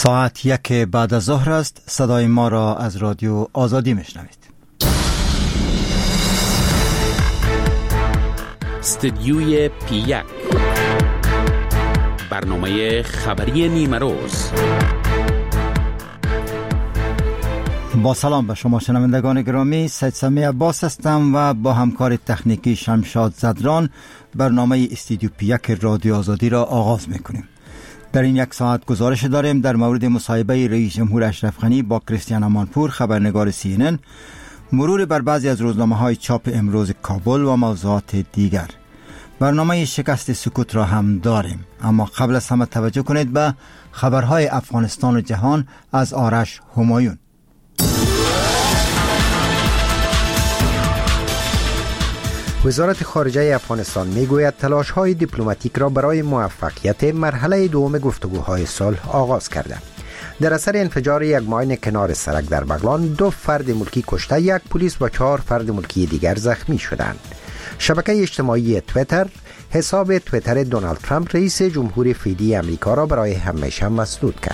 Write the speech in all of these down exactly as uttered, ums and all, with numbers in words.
ساعت یک بعد از ظهر است. صدای ما را از رادیو آزادی میشنوید. استدیوی پی یک، برنامه خبری نیمه روز. با سلام به شما شنوندگان گرامی، سید سمی عباس هستم و با همکار تکنیکی شمشاد زدران برنامه استدیو پی یک رادیو آزادی را آغاز میکنیم. در این یک ساعت گزارش داریم در مورد مصاحبه رئیس جمهور اشرف غنی با کریستیان امانپور، خبرنگار سی ان ان، مرور بر بعضی از روزنامه‌های چاپ امروز کابل و موضوعات دیگر. برنامه شکست سکوت را هم داریم، اما قبل از همه توجه کنید به خبرهای افغانستان و جهان از آرش همایون. وزارت خارجه افغانستان میگوید تلاش‌های دیپلماتیک را برای موفقیت مرحله دوم گفتگوهای صلح آغاز کرده. در اثر انفجار یک ماین کنار سرک در بغلان، دو فرد ملکی کشته، یک پلیس و چهار فرد ملکی دیگر زخمی شدند. شبکه اجتماعی تویتر حساب تویتر دونالد ترامپ رئیس جمهور فعلی امریکا را برای همیشه مسدود کرد.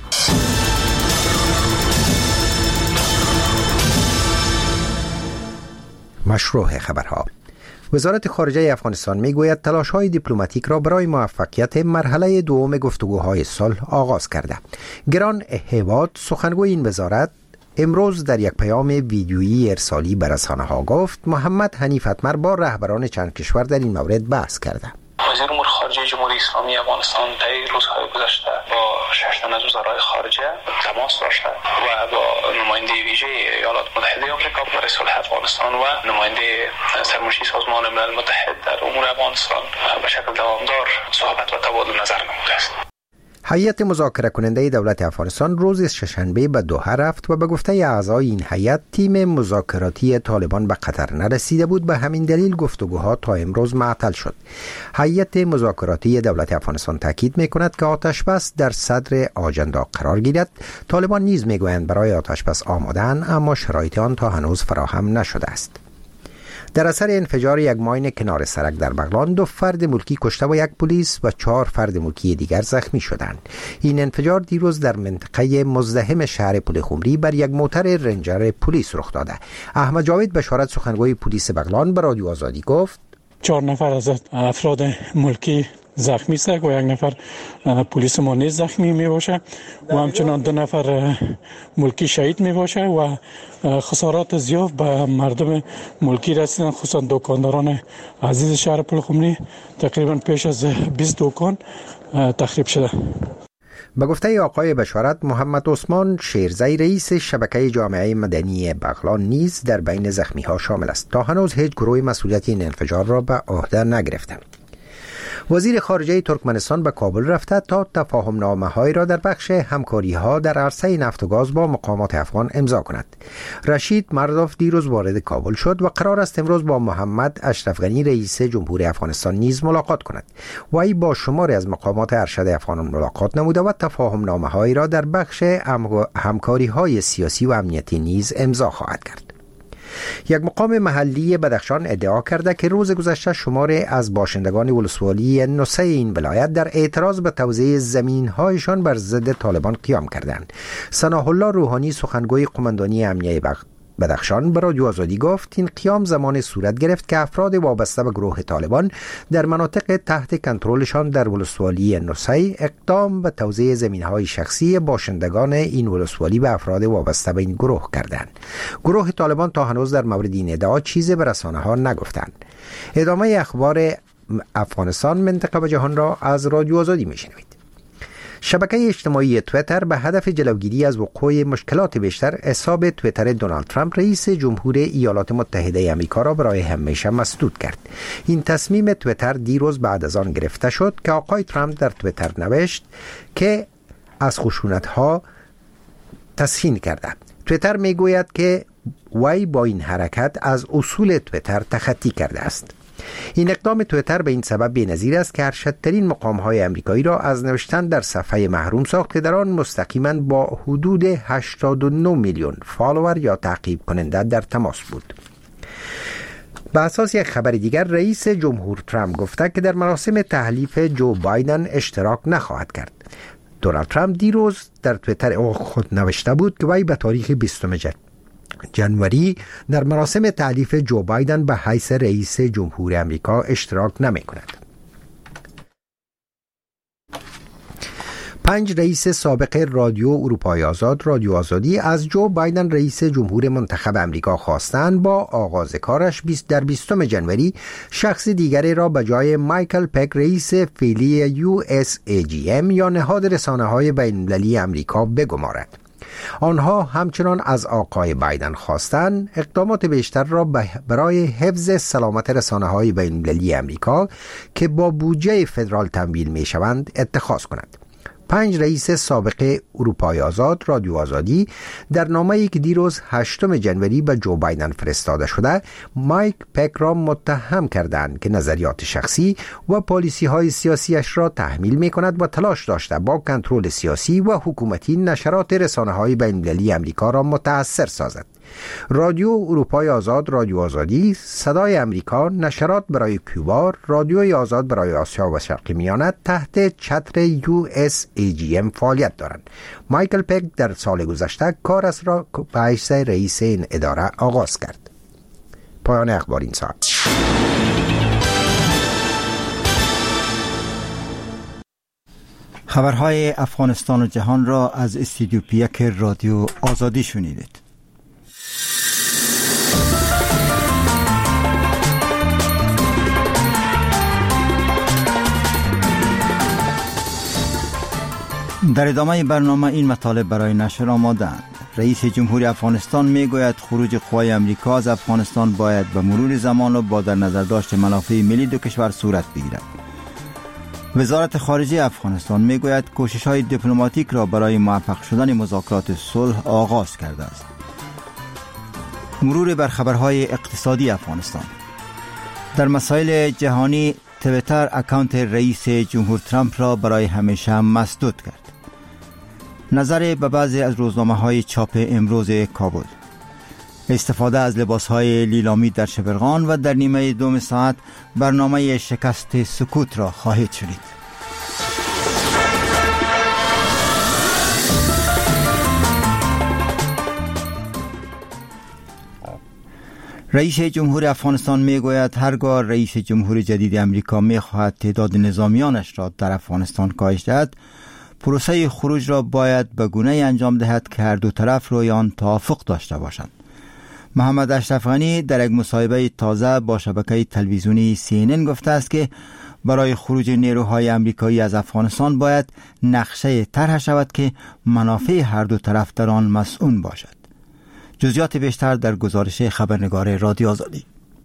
مشروع خبرها. وزارت خارجه افغانستان میگوید تلاش‌های دیپلماتیک را برای موفقیت مرحله دوم گفتگوهای صلح آغاز کرده. گران هیواد، سخنگوی این وزارت، امروز در یک پیام ویدیویی ارسالی به رسانه‌ها گفت محمد حنیف اتمر با رهبران چند کشور در این مورد بحث کرده. وزیر امور خارجه جمهوری اسلامی افغانستان در روزهای گذشته با شش تن از وزرای خارجه تماس داشته و با نماینده ویژه ایالات متحده آمریکا برای صلح افغانستان و نماینده سرمنشی سازمان ملل متحد در امور افغانستان به شکل دوامدار صحبت و تبادل نظر نموده است. هیئت مذاکره کننده دولت افغانستان روز شنبه به دوحه رفت و به گفته اعضای این هیئت تیم مذاکراتی طالبان به قطر نرسیده بود، به همین دلیل گفتگوها تا امروز معطل شد. هیئت مذاکراتی دولت افغانستان تاکید می‌کند که آتش بس در صدر آجندا قرار گیرد. طالبان نیز میگویند برای آتش بس آماده‌اند، اما شرایط آن تا هنوز فراهم نشده است. در اثر انفجار یک ماین کنار سرک در بغلان، دو فرد ملکی کشته و یک پلیس و چهار فرد ملکی دیگر زخمی شدند. این انفجار دیروز در منطقه مزدحم شهر پلخمری بر یک موتر رنجر پلیس رخ داده. احمد جاوید بشارت، سخنگوی پلیس بغلان، به رادیو آزادی گفت چهار نفر از افراد ملکی زخمی است و یک نفر پلیس ما نیز زخمی می باشه و همچنان دو نفر ملکی شهید می باشه و خسارات زیاد به مردم ملکی رسیدن، خصوصا دکانداران عزیز شهر پلخمری. تقریبا پیش از بیست دکان تخریب شده. به گفته آقای بشارت، محمد عثمان شیرزی رئیس شبکه جامعه مدنی بغلان نیز در بین زخمی ها شامل است. تا هنوز هیچ گروه مسئولیت این انفجار را به عهده نگرفته. وزیر خارجه ترکمنستان به کابل رفته تا تفاهم نامه‌هایی را در بخش همکاری‌ها در عرصه نفت و گاز با مقامات افغان امضا کند. رشید مردوف دیروز وارد کابل شد و قرار است امروز با محمد اشرف غنی رئیس جمهور افغانستان نیز ملاقات کند. وی با شماری از مقامات ارشد افغان ملاقات نموده و تفاهم نامه‌هایی را در بخش همکاری‌های سیاسی و امنیتی نیز امضا خواهد کرد. یک مقام محلی بدخشان ادعا کرده که روز گذشته شماری از باشندگان ولسوالی نوسه این ولایت در اعتراض به توزیع زمین‌هایشان بر ضد طالبان قیام کردند. ثناء الله روحانی، سخنگوی قماندانی امنیه بدخشان، به رادیو آزادی گفت این قیام زمان صورت گرفت که افراد وابسته به گروه طالبان در مناطق تحت کنترلشان در ولسوالی نوسه اقدام به توزیع زمین‌های شخصی باشندگان این ولسوالی به افراد وابسته به این گروه کردند. گروه طالبان تا هنوز در مورد این ادعا چیزی به رسانه‌ها نگفتند. ادامه اخبار افغانستان، منطقه و جهان را از رادیو آزادی میشنوید. شبکه اجتماعی تویتر به هدف جلوگیری از وقوع مشکلات بیشتر حساب تویتر دونالد ترامپ رئیس جمهور ایالات متحده آمریکا را برای همیشه مسدود کرد. این تصمیم تویتر دیروز بعد از آن گرفته شد که آقای ترامپ در تویتر نوشت که از خشونت‌ها تسخیر کرده. تویتر میگوید که وی با این حرکت از اصول تویتر تخطی کرده است. این اقدام تویتر به این سبب بی‌نظیر است که ارشدترین مقام‌های آمریکایی را از نوشتن در صفحه محروم ساخت که در آن مستقیما با حدود هشتاد و نه میلیون فالوور یا تعقیب کننده در تماس بود. به اساس یک خبر دیگر، رئیس جمهور ترامپ گفته که در مراسم تحلیف جو بایدن اشتراک نخواهد کرد. دونالد ترامپ دیروز در توییتر خود نوشته بود که وی به تاریخ بیستم جنوری در مراسم تعریف جو بایدن به حیث رئیس جمهور امریکا اشتراک نمی کند. پنج رئیس سابق رادیو اروپای آزاد رادیو آزادی از جو بایدن رئیس جمهور منتخب امریکا خواستند با آغاز کارش در بیستم جنوری شخص دیگری را به جای مایکل پک رئیس فعلی یو اس ای جی ام یا نهاد رسانه‌های بین‌المللی امریکا بگمارد. آنها همچنان از آقای بایدن خواستند اقدامات بیشتر را برای حفظ سلامت رسانه‌های بین‌المللی امریکا که با بودجه فدرال تمویل می‌شوند اتخاذ کند. پنج رئیس سابق اروپای آزاد رادیو آزادی در نامه‌ای که دیروز هشتم جنوری به جو بایدن فرستاده شده مایک پک را متهم کردند که نظریات شخصی و پالیسی‌های سیاسیش را تحمیل می‌کند و تلاش داشته با کنترل سیاسی و حکومتی نشرات رسانه‌های بین‌المللی امریکا را متأثر سازد. رادیو اروپای آزاد رادیو آزادی، صدای امریکا، نشرات برای کوبا، رادیوی آزاد برای آسیا و شرق میانه تحت چتر یو اس ای جی ام فعالیت دارند. مایکل پک در سال گذشته کارش را به حیث رئیس این اداره آغاز کرد. پایان اخبار این ساعت. خبرهای افغانستان و جهان را از استودیو پیک رادیو آزادی شنیدید. در ادامه برنامه این مطالب برای نشر آماده‌اند. رئیس جمهوری افغانستان میگوید خروج قوای امریکا از افغانستان باید به مرور زمان و با در نظر داشت منافع ملی دو کشور صورت بگیرد. وزارت خارجه افغانستان میگوید کوشش‌های دیپلماتیک را برای موفق شدن مذاکرات صلح آغاز کرده است. مرور بر خبرهای اقتصادی افغانستان. در مسائل جهانی تویتر اکانت رئیس جمهور ترامپ را برای همیشه مسدود کرد. نظر به بعضی از روزنامه‌های چاپ امروز کابل. استفاده از لباس‌های لیلامی در شبرغان و در نیمه دوم ساعت برنامه شکست سکوت را خواهید شنید. رئیس جمهور افغانستان میگوید هرگاه رئیس جمهور جدید امریکا میخواهد تعداد نظامیانش را در افغانستان کاهش دهد، پروسه خروج را باید به گونه‌ای انجام دهد که هر دو طرف روی آن توافق داشته باشند. محمد اشرف غنی در یک مصاحبه تازه با شبکه تلویزیونی سی ان ان گفته است که برای خروج نیروهای امریکایی از افغانستان باید نقشه طرح شود که منافع هر دو طرف در آن مسئول باشد. جزئیات بیشتر در گزارش خبرنگار رادیو آزادی.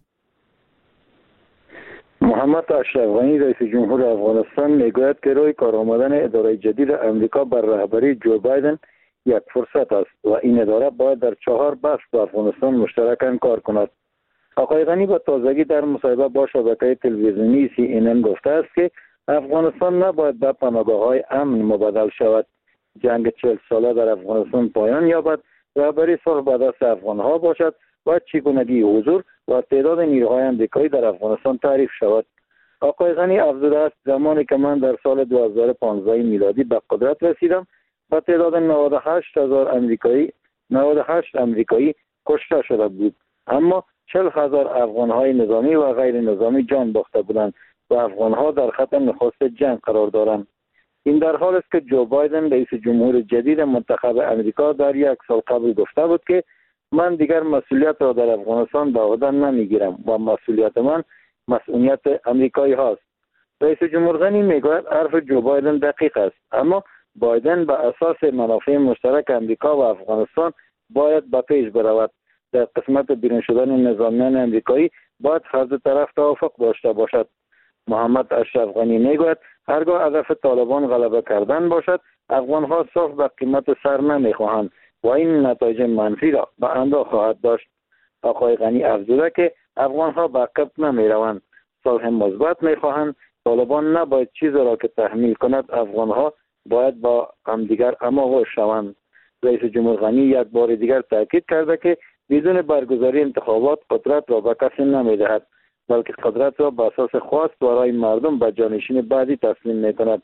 محمد اشرف غنی رئیس جمهور افغانستان میگوید که روی کار آمدن اداره جدید امریکا بر رهبری جو بایدن یک فرصت است و این اداره باید در چهار بخش با افغانستان مشترکاً کار کند. آقای غنی با تازگی در مصاحبه با شبکه تلویزیونی سی ان ان گفته است که افغانستان نباید به پناهگاه‌های امن مبادل شود. جنگ چهل ساله در افغانستان پایان یابد، رهبری صلح به دست افغان‌ها باشد و چگونگی حضور و تعداد نیروهای امریکایی در افغانستان تعریف شود. آقای غنی افزوده است زمانی که من در سال دو هزار و پانزده میلادی به قدرت رسیدم و تعداد نود و هشت هزار امریکایی نود و هشت امریکایی کشته شده بود، اما چهل هزار افغان‌های نظامی و غیر نظامی جان باخته بودند و افغان‌ها در خط نخست جنگ قرار دارند. این در حال است که جو بایدن رئیس جمهور جدید منتخب امریکا در یک سال قبل گفته بود که من دیگر مسئولیت را در افغانستان به عهده نمیگیرم و مسئولیت من مسئولیت امریکایی هاست. رئیس جمهور غنی میگوید حرف جو بایدن دقیق است، اما بایدن به اساس منافع مشترک امریکا و افغانستان باید به پیش برود. در قسمت بیرون شدن نظامیان امریکایی باید هر دو طرف توافق داشته باشد. محمد اشرف غنی میگوید هرگاه هدف طالبان غلبه کردن باشد، افغان‌ها صلح به قیمت سر نمیخواهند و این نتایج منفی را به همراه خواهد داشت. آقای غنی افزوده که افغان‌ها به عقب نمیروند، صلح مثبت میخواهند. طالبان نباید چیزی را که تحمیل کند، افغان‌ها باید با همدیگر هماغوش شوند. رئیس جمهور غنی یک بار دیگر تاکید کرده که بدون برگزاری انتخابات قدرت را به کسی نمیدهد، بلکه قدرت را به اساس خواست برای مردم به جانشین بعدی تسلیم میکند.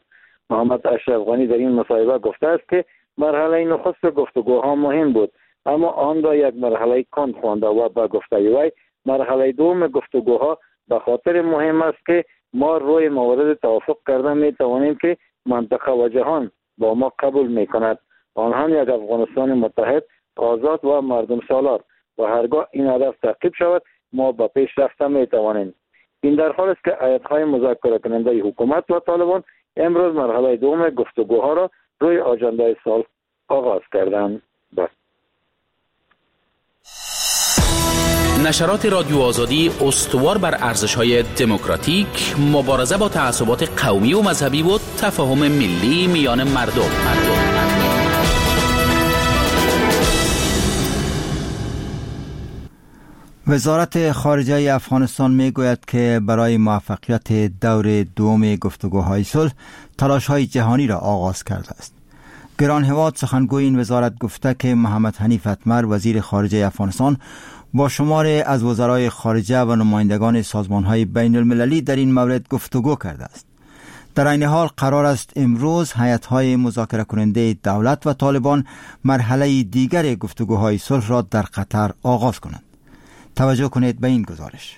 محمد اشرف غنی در این مصاحبه گفته است که مرحله نخست گفتگوها مهم بود، اما آن را یک مرحله کند خوانده و به گفته وی مرحله دوم گفتگوها به خاطر مهم است که ما روی موارد توافق کرده می توانیم که منطقه و جهان با ما قبول می کند، آنها یک افغانستان متحد، آزاد و مردم سالار، و هرگاه این هدف تعقیب شود ما به پیش رفته می توانیم. این در حال است که هیئت‌های مذاکره کننده حکومت و طالبان امروز مرحله دوم گفتگوها را روی آجنده صلح آغاز کردند. بس. نشرات رادیو آزادی استوار بر ارزش‌های دموکراتیک، مبارزه با تعصبات قومی و مذهبی و تفاهم ملی میان مردم. مردم. وزارت خارجه افغانستان می گوید که برای موفقیت دور دوم گفتگوهای صلح تلاش‌های جهانی را آغاز کرده است. گران هواد سخنگوی این وزارت گفته که محمد حنیف اتمر وزیر خارجه افغانستان با شماری از وزرای خارجه و نمایندگان سازمان‌های بین المللی در این مورد گفتگو کرده است. در این حال قرار است امروز هیئت‌های مذاکره کننده دولت و طالبان مرحله دیگر گفتگوهای صلح را در قطر آغاز کنند. توجه کنید به این گزارش.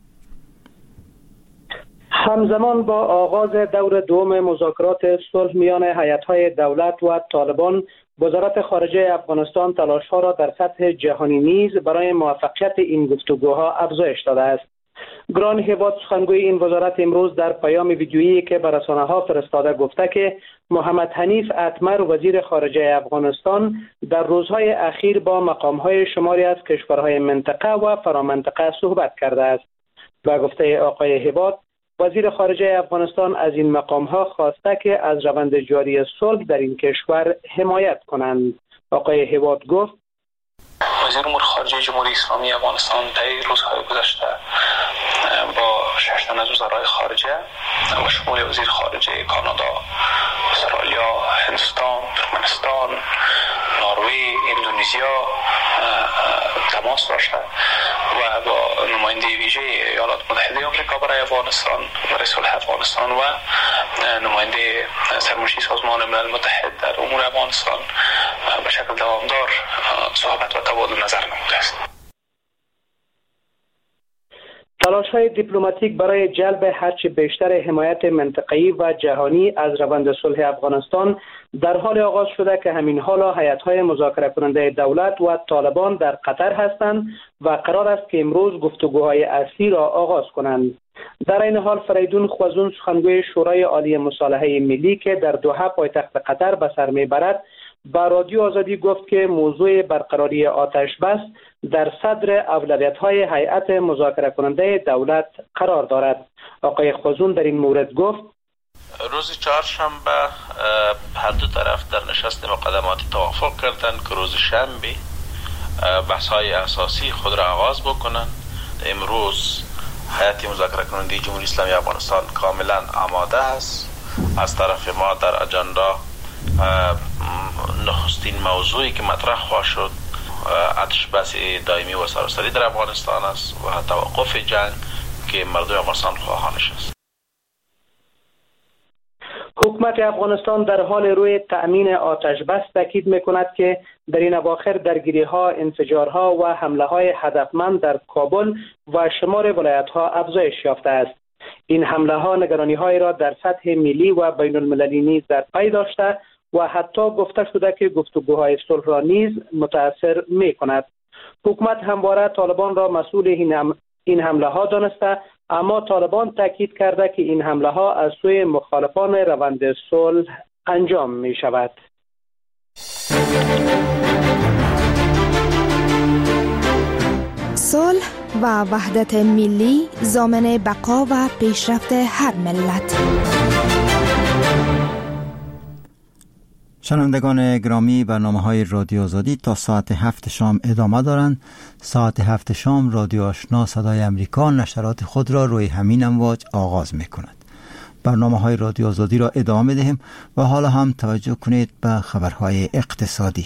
همزمان با آغاز دور دوم مذاکرات صلح میان هیئت‌های دولت و طالبان، وزارت خارجه افغانستان تلاش‌ها را در سطح جهانی نیز برای موفقیت این گفتگوها افزایش داده است. گران هواد سخنگوی این وزارت امروز در پیام ویدیویی که به رسانه‌ها فرستاده گفته که محمد حنیف اتمر وزیر خارجه افغانستان در روزهای اخیر با مقام‌های شماری از کشورهای منطقه و فرامنطقه صحبت کرده است. به گفته آقای هواد، وزیر خارجه افغانستان از این مقام‌ها خواسته که از روند جاری صلح در این کشور حمایت کنند. آقای هواد گفت: وزیر امور خارجه جمهوری اسلامی افغانستان در روزهای گذشته با شش تن از وزرای خارجه و شمول وزیر خارجه کانادا، استرالیا، هندوستان، ترکمنستان، نروژ، اندونزیا تماس داشته و با نماینده ویژه ایالات متحده آمریکا برای افغانستان، برای صلح افغانستان و نماینده سرمنشی سازمان ملل متحد در امور افغانستان به شکل دوامدار صحبت و تبادل نظر نموده است. تلاش‌های دیپلماتیک برای جلب هرچه بیشتر حمایت منطقه‌ای و جهانی از روند صلح افغانستان در حال آغاز شده که همین حالا هیئت‌های مذاکره کننده دولت و طالبان در قطر هستند و قرار است که امروز گفتگوهای اصلی را آغاز کنند. در این حال فریدون خوازون سخنگوی شورای عالی مصالحه ملی که در دوحه پایتخت قطر به سر میبرد با رادیو آزادی گفت که موضوع برقراری آتش بس در صدر اولویت‌های هیئت مذاکره کننده دولت قرار دارد. آقای خوازون در این مورد گفت: روز چهارشنبه هر دو طرف در نشست مقدماتی توافق کردند که روز شنبه بحث‌های اساسی خود را آغاز بکنند. امروز هیئت مذاکره کننده جمهوری اسلامی افغانستان کاملا آماده است. از طرف ما در اجندا نخستین موضوعی که مطرح خواهد شد آتش بس دائمی و سراسری در افغانستان است و توقف جنگ که مردم افغانستان خواهانش است. حکومت افغانستان در حال روی تأمین آتش بس تاکید می‌کند که در این اواخر درگیری‌ها، انفجارها و حمله‌های هدفمند در کابل و شمار ولایت‌ها افزایش یافته است. این حمله‌ها نگرانی‌هایی را در سطح ملی و بین المللی نیز در پی داشته و حتی گفته شده که گفتگوهای صلح را نیز متاثر می‌کند. حکومت همواره طالبان را مسئول این حمله‌ها دانسته، اما طالبان تاکید کرده که این حمله‌ها از سوی مخالفان روند صلح انجام می‌شود. صلح و وحدت ملی ضامن بقا و پیشرفت هر ملت. شنوندگان گرامی، برنامه‌های رادیو آزادی تا ساعت هفت شام ادامه دارند. ساعت هفت شام رادیو آشنا صدای امریکا نشرات خود را روی همین امواج آغاز می‌کند. برنامه‌های رادیو آزادی را ادامه دهیم و حالا هم توجه کنید به خبرهای اقتصادی.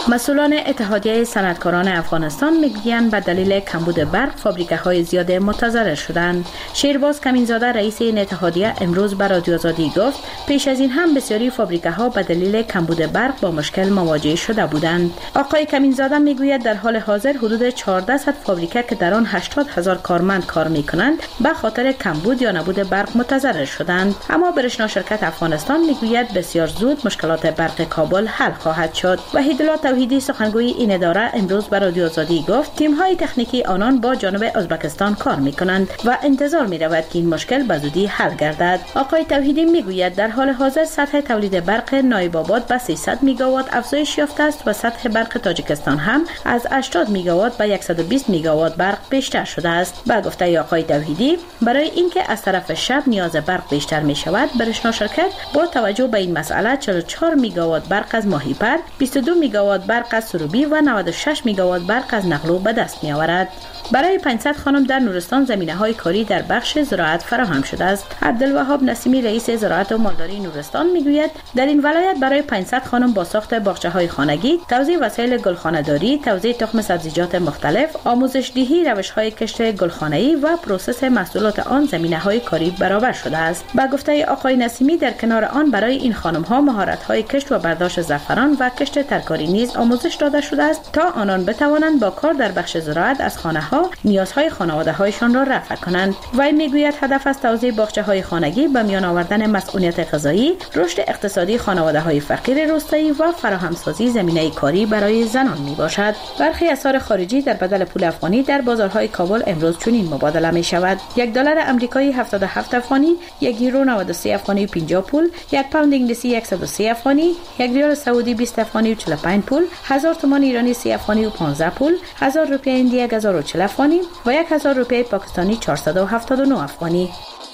مسئولان اتحادیه صنعتکاران افغانستان میگویند به دلیل کمبود برق فابریکه‌های زیاد متضرر شدند. شیرباز کمینزاده رئیس این اتحادیه امروز به رادیو آزادی گفت پیش از این هم بسیاری فابریکه‌ها به دلیل کمبود برق با مشکل مواجه شده بودند. آقای کمینزاده میگوید در حال حاضر حدود چهارصد فابریکه که در آن هشتاد هزار کارمند کار میکنند به خاطر کمبود یا نبود برق متضرر شدند. اما برشنا شرکت افغانستان میگوید بسیار زود مشکلات برق کابل حل خواهد شد. وحیدالله توحیدی سخنگوی این اداره امروز به رادیو آزادی گفت تیم‌های تکنیکی آنان با جانب ازبکستان کار میکنند و انتظار می‌رود که این مشکل به زودی حل گردد. آقای توحیدی میگوید در حال حاضر سطح تولید برق نایب آباد به سیصد میگاوات افزایش یافته است و سطح برق تاجیکستان هم از هشتاد میگاوات به صد و بیست میگاوات برق بیشتر شده است. با گفته آقای توحیدی برای اینکه از طرف شب نیاز برق بیشتر می شود برشنا شرکت با توجه به این مسئله چهل و چهار میگاوات برق از ماهیپر، بیست و دو میگاوات برق از سروبی و نود و شش میگاوات برق از نقلو به دست می آورد. برای پانصد خانم در نورستان زمینه‌های کاری در بخش زراعت فراهم شده است. عبدالوهاب نسیمی رئیس زراعت و مالداری نورستان میگوید در این ولایت برای پانصد خانم با ساخت باغچه‌های خانگی، توزیع وسایل گلخانه‌داری، توزیع تخم سبزیجات مختلف، آموزش دهی روش‌های کشت گلخانه‌ای و پروسس محصولات آن زمینه‌های کاری برابر شده است. با گفته آقای نسیمی در کنار آن برای این خانم‌ها مهارت‌های کشت و برداشت زعفران و کشت ترکاری نیز آموزش داده شده است تا آنان بتوانند با کار در بخش زراعت از خانه‌ها نیازهای خانواده‌هایشان را رفع کنند. وی میگوید هدف از توزیع باغچه‌های خانگی به میان آوردن مسئولیت غذایی، رشد اقتصادی خانواده‌های فقیر روستایی و فراهمسازی زمینه کاری برای زنان میباشد. برخی اسعار خارجی در بدل پول افغانی در بازارهای کابل امروز چنین مبادله می شود: یک دلار آمریکایی هفتاد و هفت افغانی، یک یورو نود و سه افغانی و پنجاه پول، یک پوند انگلیسی صد و سه افغانی، یک ریال سعودی بیست افغانی و چهل و پنج پول، هزار تومان ایرانی سه افغانی و پانزده پول، هزار روپیه هندی یک هزار و چهل افغانی و یک هزار روپیه پاکستانی چهارصد و هفتاد و نه افغانی.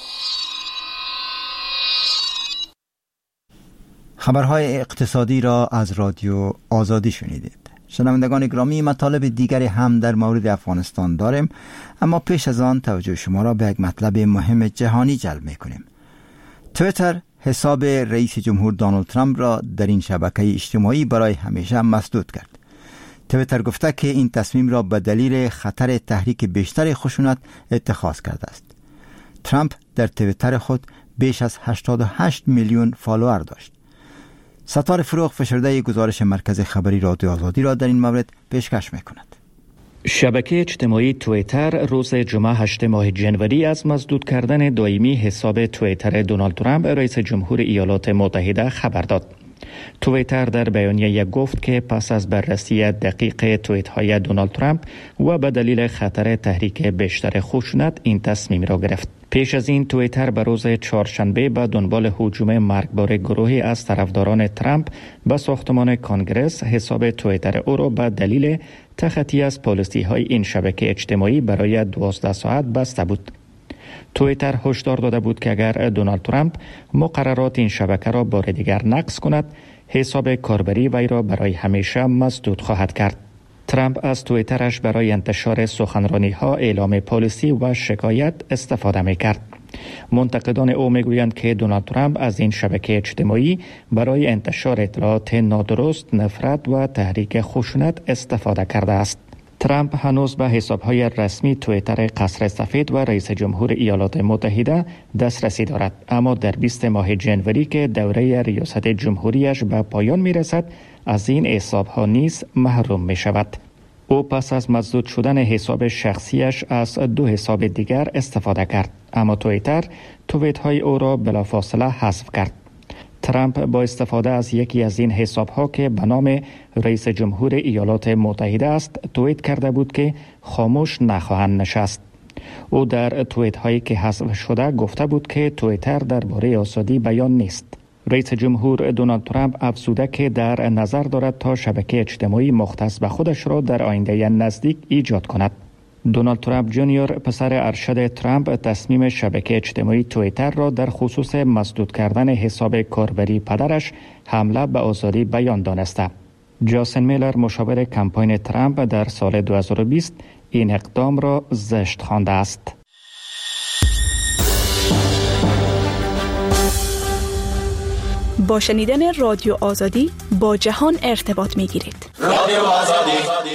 خبرهای اقتصادی را از رادیو آزادی شنیدید. شنوندگان گرامی، مطالب دیگری هم در مورد افغانستان داریم، اما پیش از آن توجه شما را به یک مطلب مهم جهانی جلب می‌کنیم. توییتر حساب رئیس جمهور دونالد ترامپ را در این شبکه اجتماعی برای همیشه مسدود کرد. توییتر گفته که این تصمیم را به دلیل خطر تحریک بیشتر خشونت اتخاذ کرده است. ترامپ در توییتر خود بیش از هشتاد و هشت میلیون فالوور داشت. ستار فروغ فشرده گزارش مرکز خبری رادیو آزادی را در این مورد پیشکش می‌کند. شبکه اجتماعی توییتر روز جمعه هشتم ماه جنوری از مسدود کردن دائمی حساب توییتر دونالد ترامپ رئیس جمهور ایالات متحده خبر داد. توییتر در بیانیه گفت که پس از بررسی دقیق توییت‌های دونالد ترامپ و به دلیل خطر تحریک بیشتر خشونت این تصمیم را گرفت. پیش از این توییتر به روز چهارشنبه به دنبال هجوم مرگبار گروهی از طرفداران ترامپ به ساختمان کانگرس حساب توییتر او را به دلیل تخطی از پالیسی‌های این شبکه اجتماعی برای دوازده ساعت بسته بود. توییتر هشدار داده بود که اگر دونالد ترامپ مقررات این شبکه را بار دیگر نقض کند، حساب کاربری وی را برای همیشه مسدود خواهد کرد. ترامپ از توییترش برای انتشار سخنرانی‌ها، اعلام پالیسی و شکایت استفاده می‌کرد. منتقدان او میگویند که دونالد ترامپ از این شبکه اجتماعی برای انتشار اطلاعات نادرست، نفرت و تحریک خشونت استفاده کرده است. ترامپ هنوز به حساب‌های رسمی توییتر قصر سفید و رئیس جمهور ایالات متحده دسترسی دارد، اما در بیست ماه جنوری که دوره ریاست جمهوریش به پایان می‌رسد، از این حساب‌ها نیز محروم می‌شود. او پس از مسدود شدن حساب شخصیش از دو حساب دیگر استفاده کرد، اما توییتر توییت‌های او را بلافاصله حذف کرد. ترامپ با استفاده از یکی از این حساب‌ها که به نام رئیس جمهور ایالات متحده است توییت کرده بود که خاموش نخواهند نشست. او در توییت‌هایی که حذف شده گفته بود که توییتر درباره آزادی بیان نیست. رئیس جمهور دونالد ترامپ افزوده که در نظر دارد تا شبکه اجتماعی مختص به خودش را در آینده نزدیک ایجاد کند. دونالد ترامپ جونیور پسر ارشد ترامپ تصمیم شبکه اجتماعی توییتر را در خصوص مسدود کردن حساب کاربری پدرش حمله به آزادی بیان دانسته. جاسن میلر مشاور کمپاین ترامپ در سال دو هزار و بیست این اقدام را زشت خوانده است. با شنیدن رادیو آزادی با جهان ارتباط می گیرید. رادیو آزادی.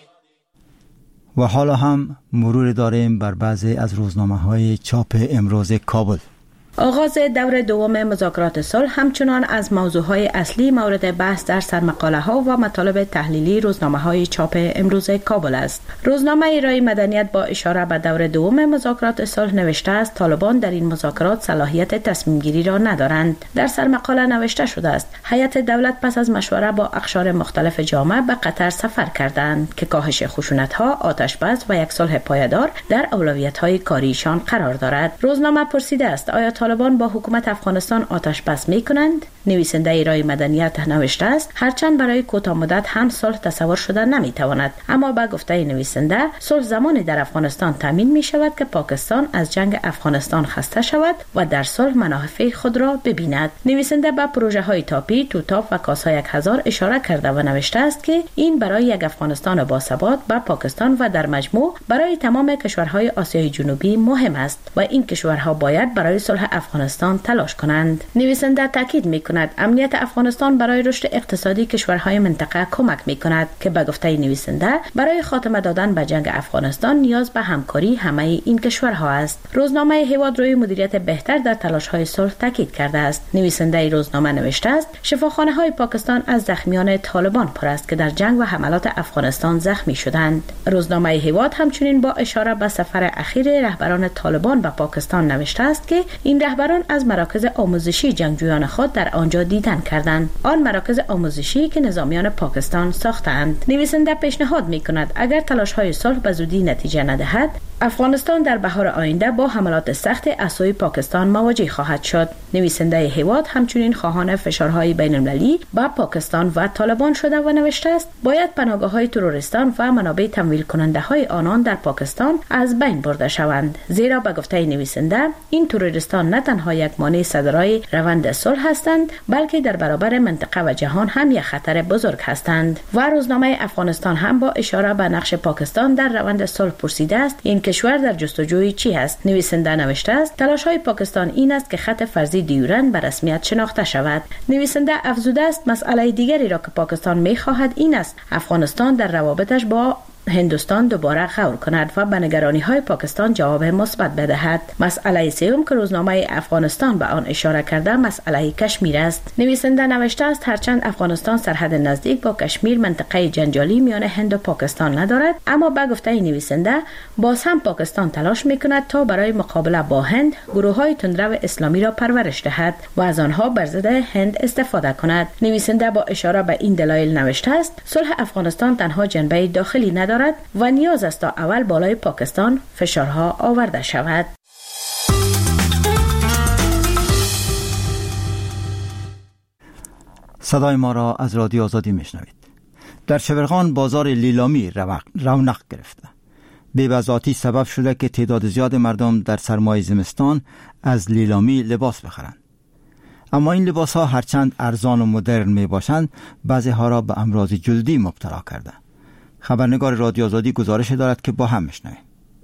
و حالا هم مرور داریم بر بعضی از روزنامه‌های چاپ امروز کابل. آغاز دور دوم مذاکرات صلح همچنان از موضوعهای اصلی مورد بحث در سرمقاله ها و مطالب تحلیلی روزنامه های چاپ امروز کابل است. روزنامه رای مدنیت با اشاره به دور دوم مذاکرات صلح نوشته است طالبان در این مذاکرات صلاحیت تصمیم گیری را ندارند. در سرمقاله نوشته شده است هیئت دولت پس از مشوره با اقشار مختلف جامعه به قطر سفر کردند که کاهش خشونت ها، آتش بس و یک صلح پایدار در اولویت های کاریشان قرار دارد. روزنامه پرسیده است آیا طالبان با حکومت افغانستان آتش بس می‌کنند؟ نویسنده رای مدنیت نوشته است هرچند برای کوتاه مدت هم صلح تصور شده نمی‌تواند، اما با گفته نویسنده صلح زمانی در افغانستان تامین می‌شود که پاکستان از جنگ افغانستان خسته شود و در صلح منافع خود را ببیند. نویسنده به پروژه‌های تاپی، توتاپ و کاسا یک هزار اشاره کرده و نوشته است که این برای یک افغانستان باثبات با پاکستان و در مجموع برای تمام کشورهای آسیای جنوبی مهم است و این کشورها باید برای صلح افغانستان تلاش کنند. نویسنده تاکید می‌کند امنیت افغانستان برای رشد اقتصادی کشورهای منطقه کمک می‌کند که به گفته نویسنده برای خاتمه دادن به جنگ افغانستان نیاز به همکاری همه این کشورها است. روزنامه هیواد روی مدیریت بهتر در تلاش‌های صلح تاکید کرده است. نویسنده روزنامه نوشته است شفاخانه‌های پاکستان از زخمیان طالبان پر است که در جنگ و حملات افغانستان زخمی شدند. روزنامه هیواد همچنین با اشاره به سفر اخیر رهبران طالبان به پاکستان نوشته است که این رهبران از مراکز آموزشی جنگجویان خود در آنجا دیدن کردند، آن مراکز آموزشی که نظامیان پاکستان ساختند. نویسنده پیشنهاد می‌کند اگر تلاش‌های صلح به زودی نتیجه ندهد افغانستان در بهار آینده با حملات سخت از سوی پاکستان مواجه خواهد شد. نویسنده هیواد همچنین خواهان فشارهای بین‌المللی با پاکستان و طالبان شده و نوشته است باید پناهگاه‌های تروریستان و منابع تمویل کننده‌های آنان در پاکستان از بین برده شوند، زیرا به گفته نویسنده این تروریستان نه تنها یک مانع صدرای روند صلح هستند بلکه در برابر منطقه و جهان هم یک خطر بزرگ هستند. و روزنامه افغانستان هم با اشاره به نقش پاکستان در روند صلح پرسیده است این کشور در جستجوی چی است؟ نویسنده نوشته است تلاش‌های پاکستان این است که خط فرضی دیورند به رسمیت شناخته شود. نویسنده افزوده است مسئله دیگری را که پاکستان می‌خواهد این است افغانستان در روابطش با هندوستان دوباره غور کند و به نگرانی‌های پاکستان جواب مثبت بدهد. مسئله سوم که روزنامه افغانستان به آن اشاره کرده مسئله کشمیر است. نویسنده نوشته است هرچند افغانستان سرحد نزدیک با کشمیر منطقه جنجالی میان هند و پاکستان ندارد، اما به گفته نویسنده باز هم پاکستان تلاش می‌کند تا برای مقابله با هند گروه‌های تندرو اسلامی را پرورش دهد و از آنها بر ضد هند استفاده کند. نویسنده با اشاره به این دلایل نوشته است صلح افغانستان تنها جنبه داخلی ندارد و نیاز است تا اول بالای پاکستان فشارها آورده شود. صدای ما را از رادیو آزادی میشنوید. در شبرغان بازار لیلامی رونق گرفته. بی‌بضاعتی سبب شده که تعداد زیاد مردم در سرمای زمستان از لیلامی لباس بخرند. اما این لباس ها هرچند ارزان و مدرن می باشند بعضی ها را به امراض جلدی مبتلا کرده. خبرنگار رادیو آزادی گزارش دارد که با هم میشنویم.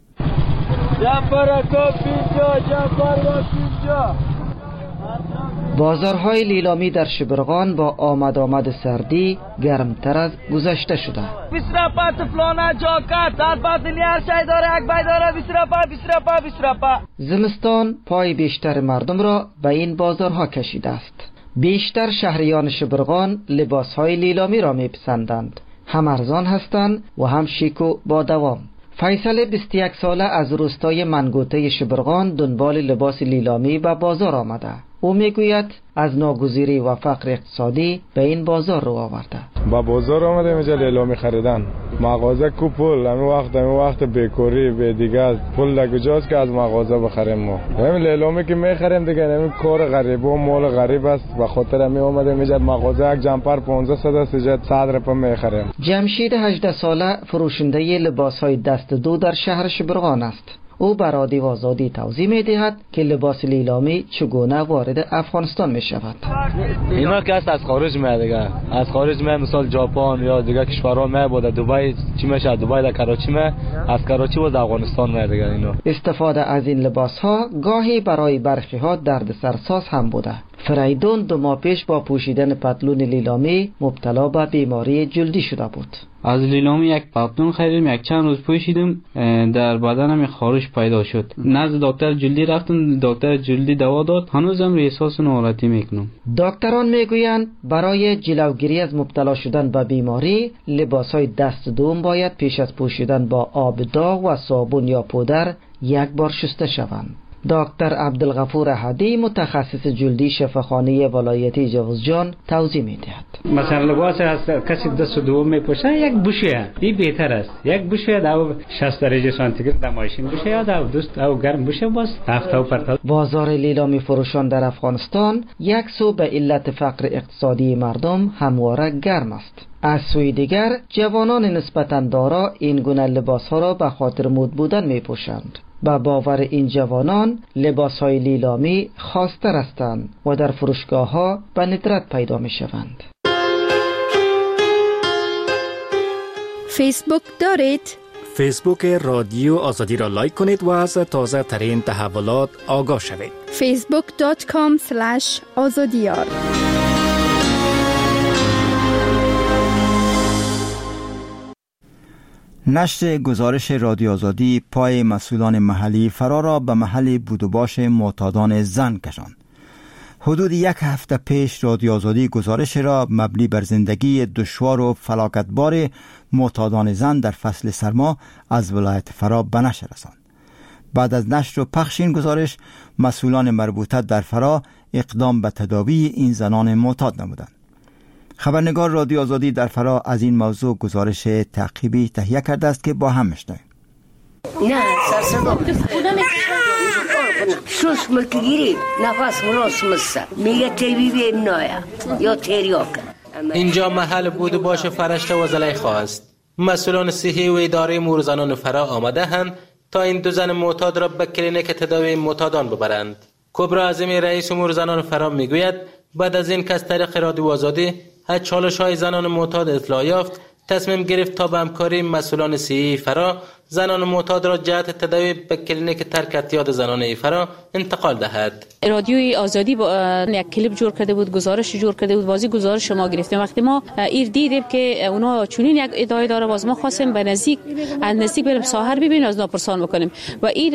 بازارهای لیلامی در شبرغان با آمد آمد سردی گرمتر از گذشته شده. بیست رپا فلانه جاکت در فاصله هر شای داره یک بای داره بیست رپا بیست رپا بیست رپا. زمستان پای بیشتر مردم را به این بازارها کشیده است. بیشتر شهریان شبرغان لباسهای لیلامی را میپسندند. هم ارزان هستند و هم شیک و با دوام. فیصل بیست و یک ساله از روستای منگوته شبرغان دنبال لباس لیلامی به بازار آمده. او میگوید از ناگزیری و فقر اقتصادی به این بازار رو آورده. با بازار آمده اینجا لیلامی خریدن. مغازه کو پول، همین وقت همین وقت بیکاری به دیگه پول لگوجاست که از مغازه بخریم ما. همین لیلامی که میخریم دیگه همین کار غریب و مال غریب است. به خاطر همین اومده اینجا مغازه یک جمپر پانزده صد است اینجا صد رپا میخریم. جمشید هجده ساله فروشنده لباس‌های دست دو در شهر شبرغان است. او بر رادیو آزادی توضیح می‌دهد که لباس لیلامی چگونه وارد افغانستان می‌شود. اینا که از خارج میاد دیگه، از خارج میاد، مثلا ژاپن یا دیگه کشورها میاد، دبی چی میشه، دبی در کراچی میاد، از کراچی و افغانستان میاد دیگه. اینا استفاده از این لباس‌ها گاهی برای برخی‌ها دردسرساز هم بوده. فریدون دو ماه پیش با پوشیدن پتلون لیلامی مبتلا به بیماری جلدی شده بود. از لیلامی یک پتلون خریدم، یک چند روز پوشیدم، در بدنم خارش پیدا شد. نزد دکتر جلدی رفتم، دکتر جلدی دوا داد، هنوزم احساس ناراحتی میکنم. دکتران میگویند برای جلوگیری از مبتلا شدن به بیماری لباسهای دست دوم باید پیش از پوشیدن با آب داغ و صابون یا پودر یک بار شسته شوند. دکتر عبدالغفور احدی متخصص جلدی شفاخانه ولایتی جوزجان توضیح میدهد. مثلا لباس از کسی دست دوم میپوشه یک بوشه، این بهتر است. یک بوشه در شصت درجه سانتیگراد در ماشین بوشه یا در دوست او گرم بوشه باز هفته و پرتال. بازار لیلامی فروشان در افغانستان یک سو به علت فقر اقتصادی مردم همواره گرم است. از سوی دیگر جوانان نسبتاً دارا این گونه لباسها را به خاطر مد بودن میپوشند. با باور این جوانان لباسهای لیلامی خاص‌تر هستند و در فروشگاه‌ها به ندرت پیدا می‌شوند. فیسبوک دارید؟ فیسبوک رادیو آزادی را لایک کنید و از تازه ترین تحولات آگاه شوید. فیسبوک دات کام اسلش آزادیار. نشر گزارش رادیو آزادی پای مسئولان محلی فرا را به محل بود و باش معتادان زن کشاند. حدود یک هفته پیش رادیو آزادی گزارش را مبنی بر زندگی دشوار و فلاکتبار معتادان زن در فصل سرما از ولایت فرا به نشر رساند. بعد از نشر و پخش این گزارش مسئولان مربوطه در فرا اقدام به تداوی این زنان معتاد نمودند. خبرنگار رادیو آزادی در فرا از این موضوع گزارش تعقیبی تهیه کرده است که با هم میشنویم. نه سرصدا شش ملکگیری نفس ملاس مستر میگه تیوی بیم نایا یا تریاک. اینجا محل بود و باش فرشته و زلیخا است. مسئولان صحی و اداره امور زنان فرا آمده هستند تا این دو زن معتاد را به کلینیک تداوی معتادان ببرند. کبرا اعظمی رئیس امور زنان فرا میگوید بعد از این که از طریق رادیو آزادی از چالش‌های زنان معتاد اطلاع یافت، تصمیم گرفت تا به همکاری مسئولان صحی فرا زنان معتاد را جهت تداوی به کلینیک ترک اعتیاد زنانه فرا انتقال دهد. رادیوی آزادی با یک کلیپ جور کرده بود، گزارش جور کرده بود، واضح گزارش ما گرفتیم. وقتی ما ایر دیدیم که اونا چنین یک ادعای داره، باز ما خواستیم به نزدیک از نزدیک بریم ساحر ببینیم، از ناپرسان بکنیم و ایر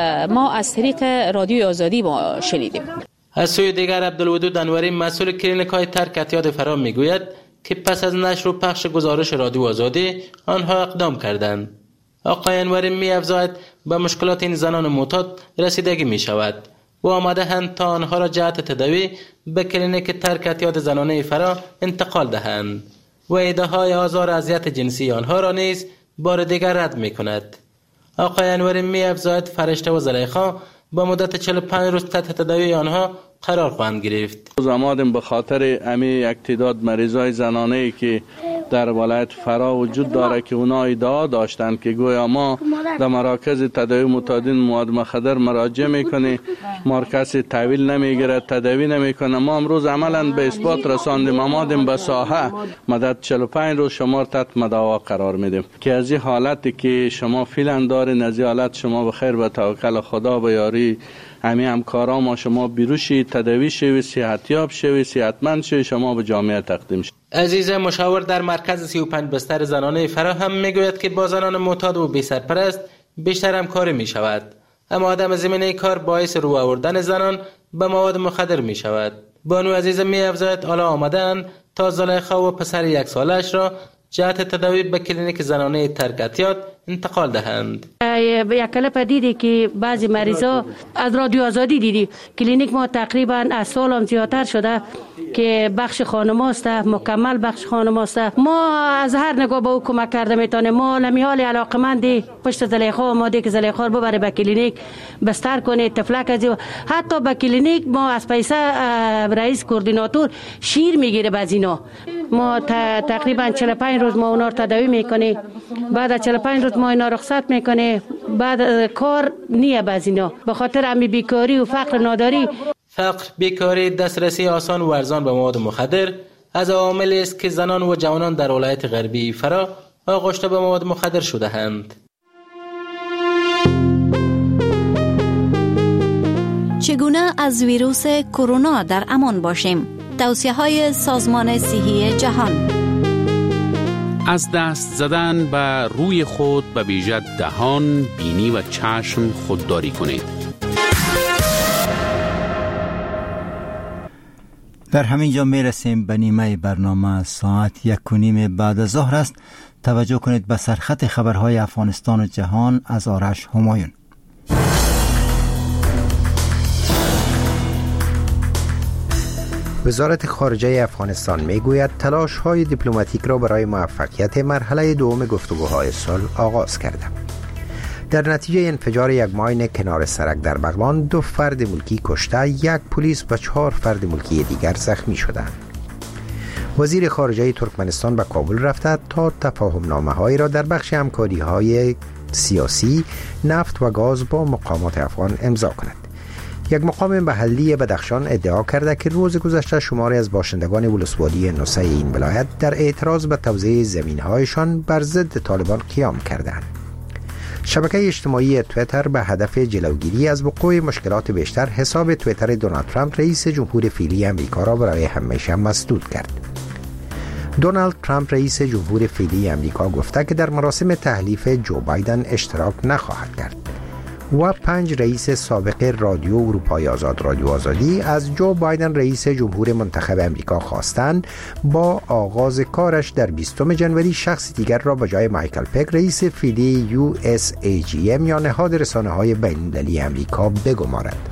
ما از طریق رادیوی آزادی ما شنیدیم. از سوی دیگر عبدالودود انوری مسئول کلینیک های ترک اعتیاد فرا میگوید که پس از نشر و پخش گزارش رادیو آزادی آنها اقدام کردند. آقای انوری می افزاید به مشکلات این زنان معتاد رسیدگی می شود و آمده هند تا آنها را جهت تداوی به کلینیک ترک اعتیاد زنانه فرا انتقال دهند و ادعاهای آزار و اذیت جنسی آنها را نیز بار دیگر رد می کند. آقای انوری می افزاید فرشته و زلیخا با مدت چهل و پنج روز تحت تداوی آنها قرار خواهند گرفت. زمادم به خاطر امی یک تعداد مریضای زنانه‌ای که در ولایت فرا وجود داره که اونا ادعا داشتند که گویا ما در مراکز تداوی معتادین مواد مخدر مراجعه میکنه، مرکز تحویل نمیگیره، تداوی نمیکنه. ما امروز عملا به اثبات رساندیم، آمادیم به ساحه مدت چهل و پنج روز شما تحت مداوا قرار میدیم که از این حالتی که شما فعلا دارین، از این حالت شما به خیر به توکل خدا به یاری همه همکارا ما شما بیروشی تداوی شوی، صحتیاب شوی، صحتمند شوی، شما به جامعه تقدیم شوی. عزیز مشاور در مرکز سی و پنج بستر زنانه فرا هم میگوید که با زنان معتاد و بی سرپرست بیشتر همکاری می شود، اما عدم زمینه کار باعث رو آوردن زنان به مواد مخدر می شود. بانو عزیز می افزاید حالا آمدن تا زلیخا و پسر یک سالش را جهت تداوی به کلینیک زنانه ترک اعتیاد انتقال دهند. یک کلپ دیدی که بعضی مریضا از رادیو آزادی دیدی کلینیک ما تقریبا از سال هم زیادتر شده که بخش خانماست، مکمل بخش خانماست. ما از هر نگاه به او کمک کرده میتونه. ما نمیال علاقمندی پشت زلیخا آماده که زلیخا رو ببره به کلینیک بستر کنه، تفلک از حتی به کلینیک ما از پیسه رئیس کوردیناتور شیر میگیره باز اینا. ما تقریبا چهل و پنج روز ما اونا رو تداوی میکنه، بعد از چهل و پنج روز ما اینا رخصت میکنه، بعد کار نیه باز اینا به خاطر امی بیکاری و فقر ناداری. فقر، بیکاری، دسترسی آسان و ارزان به مواد مخدر از عواملی است که زنان و جوانان در ولایت غربی فرا آغشته به مواد مخدر شده اند. چگونه از ویروس کرونا در امان باشیم؟ توصیه های سازمان صحی جهان. از دست زدن به روی خود به ویژه دهان، بینی و چشم خودداری کنید. در همین جا می رسیم به نیمه برنامه. ساعت یک و نیم بعد از ظهر است. توجه کنید به سرخط خبرهای افغانستان و جهان از آرش همایون. وزارت خارجه افغانستان میگوید تلاش‌های دیپلماتیک را برای موفقیت مرحله دوم گفتگوهای صلح آغاز کرده. در نتیجه انفجار یک ماین کنار سرک در بغلان دو فرد ملکی کشته، یک پلیس و چهار فرد ملکی دیگر زخمی شدند. وزیر خارجه ترکمنستان به کابل رفته تا تفاهم نامه‌هایی را در بخش همکاری‌های سیاسی، نفت و گاز با مقامات افغان امضا کند. یک مقام محلی بدخشان ادعا کرده که روز گذشته شماری از باشندگان ولسوالی نوسه این ولایت در اعتراض به توزیع زمین‌هایشان بر ضد طالبان قیام کردند. شبکه اجتماعی تویتر به هدف جلوگیری از وقوع مشکلات بیشتر حساب تویتر دونالد ترامپ رئیس جمهور فعلی امریکا را برای همیشه مسدود کرد. دونالد ترامپ رئیس جمهور فعلی امریکا گفته که در مراسم تحلیف جو بایدن اشتراک نخواهد کرد و پنج رئیس سابق رادیو اروپای آزاد رادیو آزادی از جو بایدن رئیس جمهور منتخب امریکا خواستند با آغاز کارش در بیستم ژانویه شخص دیگر را به جای مایکل پک رئیس فعلی یو اس ای جی ام یا نهاد رسانه‌های بین‌المللی امریکا بگمارد.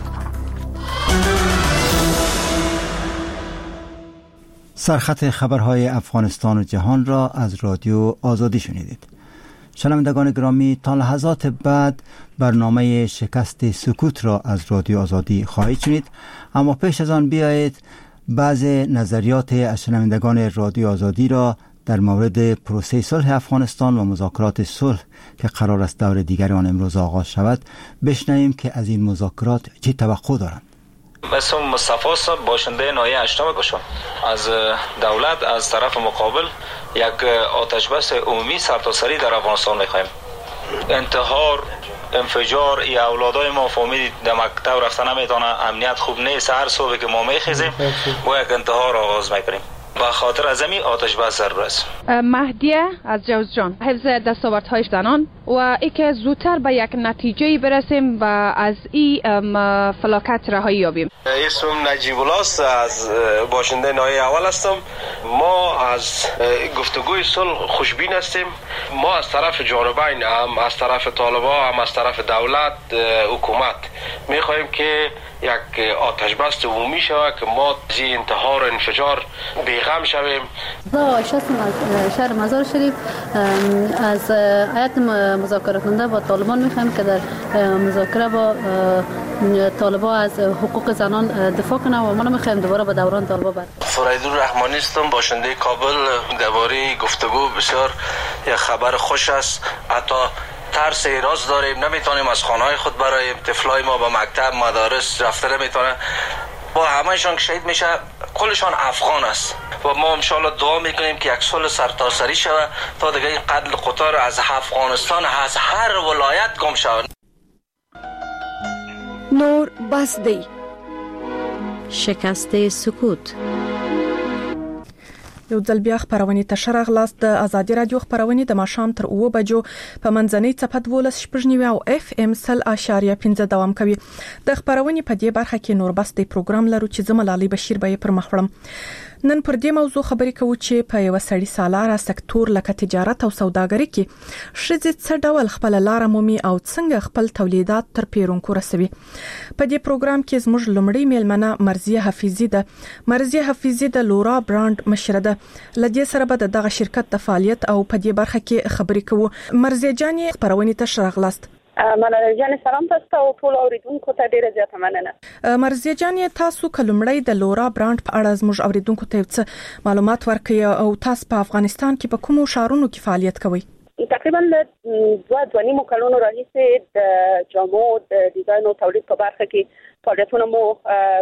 سرخط خبرهای افغانستان و جهان را از رادیو آزادی شنیدید. شنوندگان گرامی، تا لحظات بعد برنامه شکست سکوت را از رادیو آزادی خواهید شنید، اما پیش از آن بیایید بعض نظریات از شنوندگان رادیو آزادی را در مورد پروسه صلح افغانستان و مذاکرات صلح که قرار است دور دیگر آن امروز آغاز شود بشنویم که از این مذاکرات چه توقع دارند. اسم مصطفی صاحب باشنده ناحیه هشتم گوشم از دولت از طرف مقابل یک آتش بس عمومی سرتاسری در افغانستان می‌خوایم. انتحار، انفجار، ای اولادای ما فهمیدید در مکتب رفتن نمیتونه، امنیت خوب نیست، هر صبح که ما میخیزیم با یک انتحار آغاز میکنیم. به خاطر از این آتش بس ضرور است. مهدیه از جوزجان، حفظ دستاوردهای زنان و ای که زودتر به یک نتیجه برسیم و از این فلاکت رهایی یابیم. اسمم نجیب الله است، از باشنده ناحیه اول هستم. ما از گفتگوی صلح خوشبین هستیم. ما از طرف جانبین، هم از طرف طالبان هم از طرف دولت حکومت میخواهیم که یک آتش بس عمومی شود که ما از انتحار و انفجار بیغم شویم. عایشه هستم از شهر مزار شریف. از هیئت مذاکره کننده با طالبان میخوایم که در مذاکره با طالبان از حقوق زنان دفاع کنه و ما نمیخوایم دوباره به دوران طالبان بر. فریدون رحمانی هستم، باشنده کابل. درباره گفتگو بسیار یک خبر خوش است. حتی ترس ایراز داریم، نمیتونیم از خانه‌های خود برایم، طفلای ما به مکتب مدارس رفته نمیتونه. با همه‌شان که شهید میشه کلشان افغان است و ما انشالله دعا میکنیم که یک صلح سرتاسری شود تا دیگه این قتل قطار از افغانستان از هر ولایت گم شود. نور بسدی شکست سکوت. یو ځل بیا خبرونه ته راغلاست. د ازادي رادیو خبرونه د ماښام تر اوه بجو په منځنۍ څپه دولس شپږ نوي او اف ام سل اشاریه پنځه دوام کوي. د خبرونه په دې برخه کې نور بس د پروګرام لرو چې زملالي بشیر به پر مخ وړم. نن پر دې موضوع خبرې کوو چې په یو سړی سالاره سکتور لکه تجارت او سوداګري کې ښځې څه ډول خپل لار مومي او څنګه خپل تولیدات تر پیرونکو رسوي. په دې پروګرام کې زموږ لومړی میلمنه مرضیه حفیظی ده. مرضیه حفیظی د لورا برانډ مشره ده. لدې سره به دغه شرکت د فعالیت او په دې برخه کې خبرې کوو. مرضیه جان خبرونه ته راغلاست. مننه جان، سلام تاسو او ټول اوریدونکو ته ډیره زیاته مننه. مرضیه جان، تاسو کلمړی د لورا برانډ په اړه زموږ اوریدونکو ته څه معلومات ورکړئ او تاسو په افغانستان کې په کومو شهرونو کې فعالیت کوئ؟ تقریبا دوه دوه نیمو کلونو راهیسې د جامو د ډیزاین او تولید په برخه کې فعالیتونه مو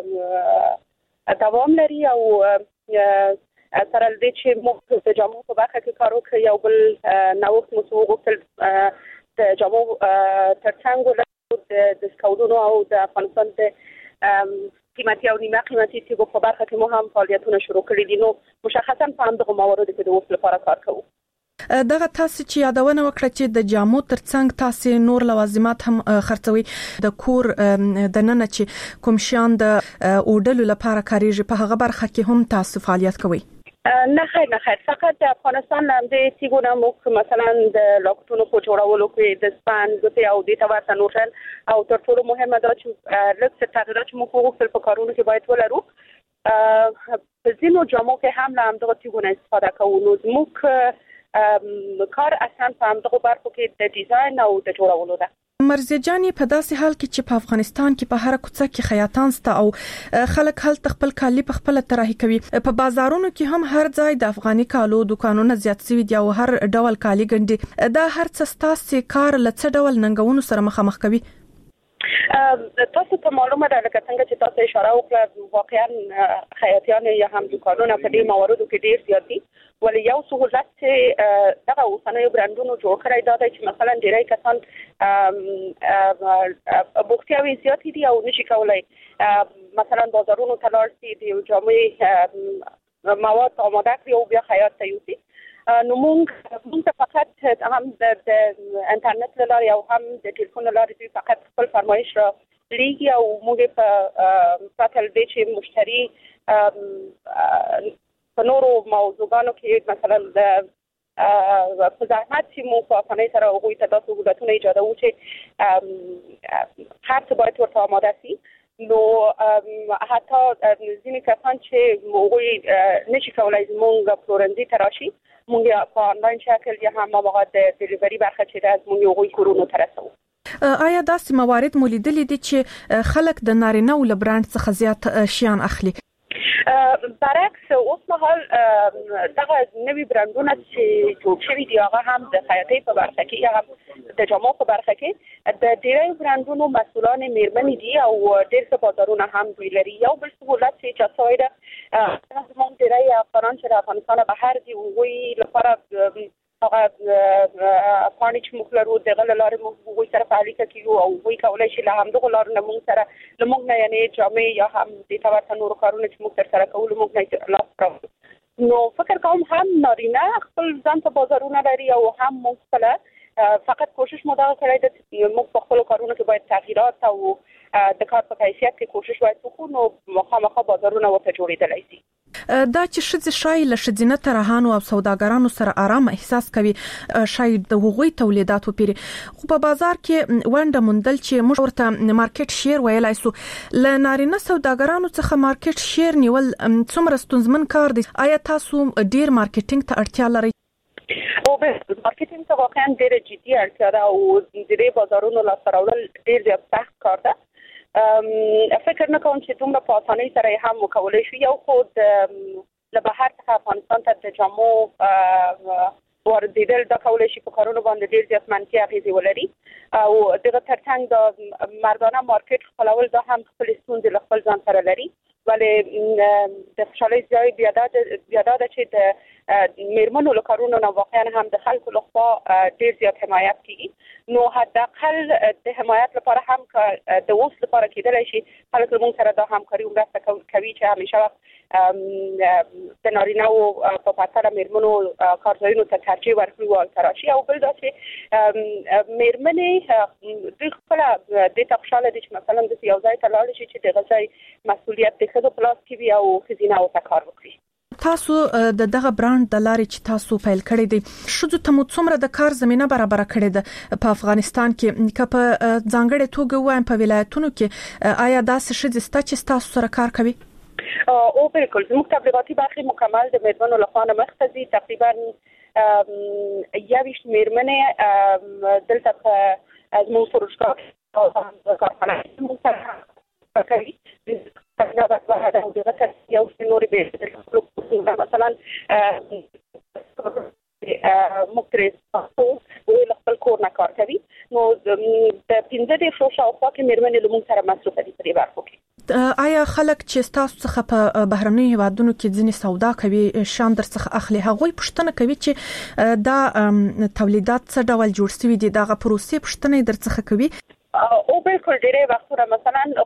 دوام لري او سره دې چې مو د جامو په برخه کې کار وکړو. یو بل نوښت مو وغوښتل د جامو ترڅنګ د سکاودونو او د افغانستان د قیمتي او نیمه قیمتي تیږو په برخه کې مو هم فعالیتونه شروع کړي دي. نو مشخصا په همدغه مواردو کې د اوس لپاره کار کوو. دغه تاسو چې یادونه وکړه چې د جامو ترڅنګ تاسو نور لوازمات هم خرڅوي، د کور د نن چې کوم شان د اوډلو لپاره کاریږي په هغه برخه کې هم تاسو فعالیت کوي؟ نه خیر نه خیر، فقط د افغانستان د تیګونه مو مثلا د لاکټونو په جوړولو کې د سپان د او د توسط نوټل او تر ټولو مهمه دا چې لکه تغیرات چې موږ وکړل په کارونو کې باید ولرو. په ځینو جامو کې هم له همدغه تیګونه استفاده کوو. نو زموږ کار اصلا په همدغه برخو کې د ډیزاین او د جوړولو ده. مرزیه جان، په داسې حال کې چې په افغانستان کې په هر کوڅه کې خیاطان سته او خلک هلته خپل کالي په خپل طراحي کوي، په بازارونو کې هم هر ځای د افغاني کالو دکانونه زیات شوي دي او هر ډول کالي ګنډي. دا هر څه ستاسو کار له څه ډول ننګونو سره مخامخ کوي؟ تاسو ته معلومه ده لکه څنګه چې تاسو اشاره وکړه، واقعا خیاطیان یا هم دکانونه په دې مواردو کې ډیر زیات دي. ولی یو سهولت چې دغه اوسنیو برانډونو جوړ کړی دا دی چې مثلا ډیری کسان بوختیاوي زیاتې دي او نشي کولای مثلا بازارونو ته لاړ شي د یو جامې مواد آماده کړي او بیا خیاط ته یوسي. نو موږ موږ فقط هم د انټرنیټ له لارې او هم د ټلیفون له لارې دوی فقط خپل فرمایش را لیږي او موږ په پرته له دې چې مشتري په نورو موضوعاتو کې مثلا د په زحمت چې مو په اسانۍ سره هغوی ته داسې سهولتونه ایجادوو چې هر څه باید ورته آماده شي. نو حتی ځینې کسان چې هغوی نشي کولای زموږ پلورنځي ته راشي، موږ په آنلاین شکل یا هم موقع د ډیلیوري برخه چې ده موږ هغوی کورونو ته رسوو. آیا داسې موارد مو لیدلي دي چې خلک د نارینه و له برانډ څخه زیات شیان اخلي؟ برعکس اوس مهال دغه نوي برانډونه چې جوړ شوي دي هغه هم د خیاطۍ په برخه کې یا هم د جامو په برخه کې د ډیری برانډونو مسؤلان میرمنې دي او ډېر څه بازارونه هم دوی لري. یو بل سهولت چې چاسوی ده زموږ ډیری افغانان چې د افغانستان بهر دي هغوی لپاره هغه پاڼې چې موږ لرو دغه له لارې موږ هغوی سره په اړیکه کې یو او هغوی کولی شي له همدغو لارو نه موږ سره له موږ نه یعنې جامې یا هم دې ته ورته نورو کارونه چې موږ ترسره کوو له موږ نه لاس راوړو. نو فکر کوم هم نارینه خپل ځان ته بازارونه لري او هم موږ خپله فقط کوشش مو دغه کړی ده چې موږ په خپلو کارونو کې باید تغییرات او د کار په کیفیت کې کوشش باید وکړو نو مخامخ بازارونه ورته جوړېدلی شي. دا چې ښځې شاید له ښځینه طراحانو او سوداګرانو سره آرام احساس کوي، شاید د هغوی تولیدات وپیري، خو په بازار کې ونډه موندل چې موږ ورته مارکیټ شیر ویلای سو، له نارینه سوداګرانو څخه مارکیټ شیر نیول څومره ستونزمن کار دی؟ آیا تاسو ډیر مارکیټینګ ته اړتیا لرئ؟ او به مارکیټینګ ته واقعا ډیره جدي اړتیا ده او د دې بازارونو لاسته راوړل ډیر زیات سخت کار ده. فکر نه کوم چې دومره په اسانۍ سره یې هم وکولی شو. یو خو له بهر څخه افغانستان ته د جامو واردېدل دا کولی شي په کارونو باندې ډېر زیات منفي اغېزې ولري او دغه ترڅنګ د مردانه مارکیټ خپلول دا هم خپلې ستونزې له خپل ځان سره لري. ولې د خوشحالۍ ځای بیا دا ده چې د میرمنو له کارونو نه واقعا هم د خلکو لخوا ډېر زیات حمایت کېږي. نو حداقل د حمایت لپاره هم که د اوس لپاره کېدلی شي خلک له موږ سره دا همکاري مرسته کوي چې همیشه وخت د نارینه‌و په پرتله میرمنو کارځایونو ته ترجیح ورکړي او هلته راشي. او بل دا چې میرمنې دوی خپله دې ته خوشحاله دي چې مثلا داسې یو ځای ته لاړې شي چې د هغه ځای مسؤلیت د ښځو په لاس کې وي او ښځینه ورته کار وکړي. تاسو د دغه برانډ د لارې چې تاسو پیل کړی دی ښځو ته مو څومره د کار زمینه برابر کړې ده په افغانستان کې؟ که په ځانګړې توګه وایم په ولایتونو کې آیا داسې ښځې شته چې تاسو سره کار کوي؟ او بالکل زموږ تبلیغاتي برخې مکمل د میرمنو لخوا نه مخته ځي. تقریبا یویشت میرمنې دلته په زموږ فروشګاه کې کارخانه زموږ سره کوي. دا د دغه یو نورې به مثلا مختلف او خپل کور نه کار کوي. نو د پنځه دېرشو شاوخوا کې میرمنې له موږ سره مصروفه دي په دې برخو کې. آیا خلک چې تاسو څخه په بهرنیو هیوادونو کې ځینې سودا کوي شان در څخه اخلي هغوی پوښتنه کوي چې دا تولیدات څه ډول جوړ شوي دي، دغه پروسې پوښتنه در څخه کوي؟ او بالکل ډېری وختونه مثلا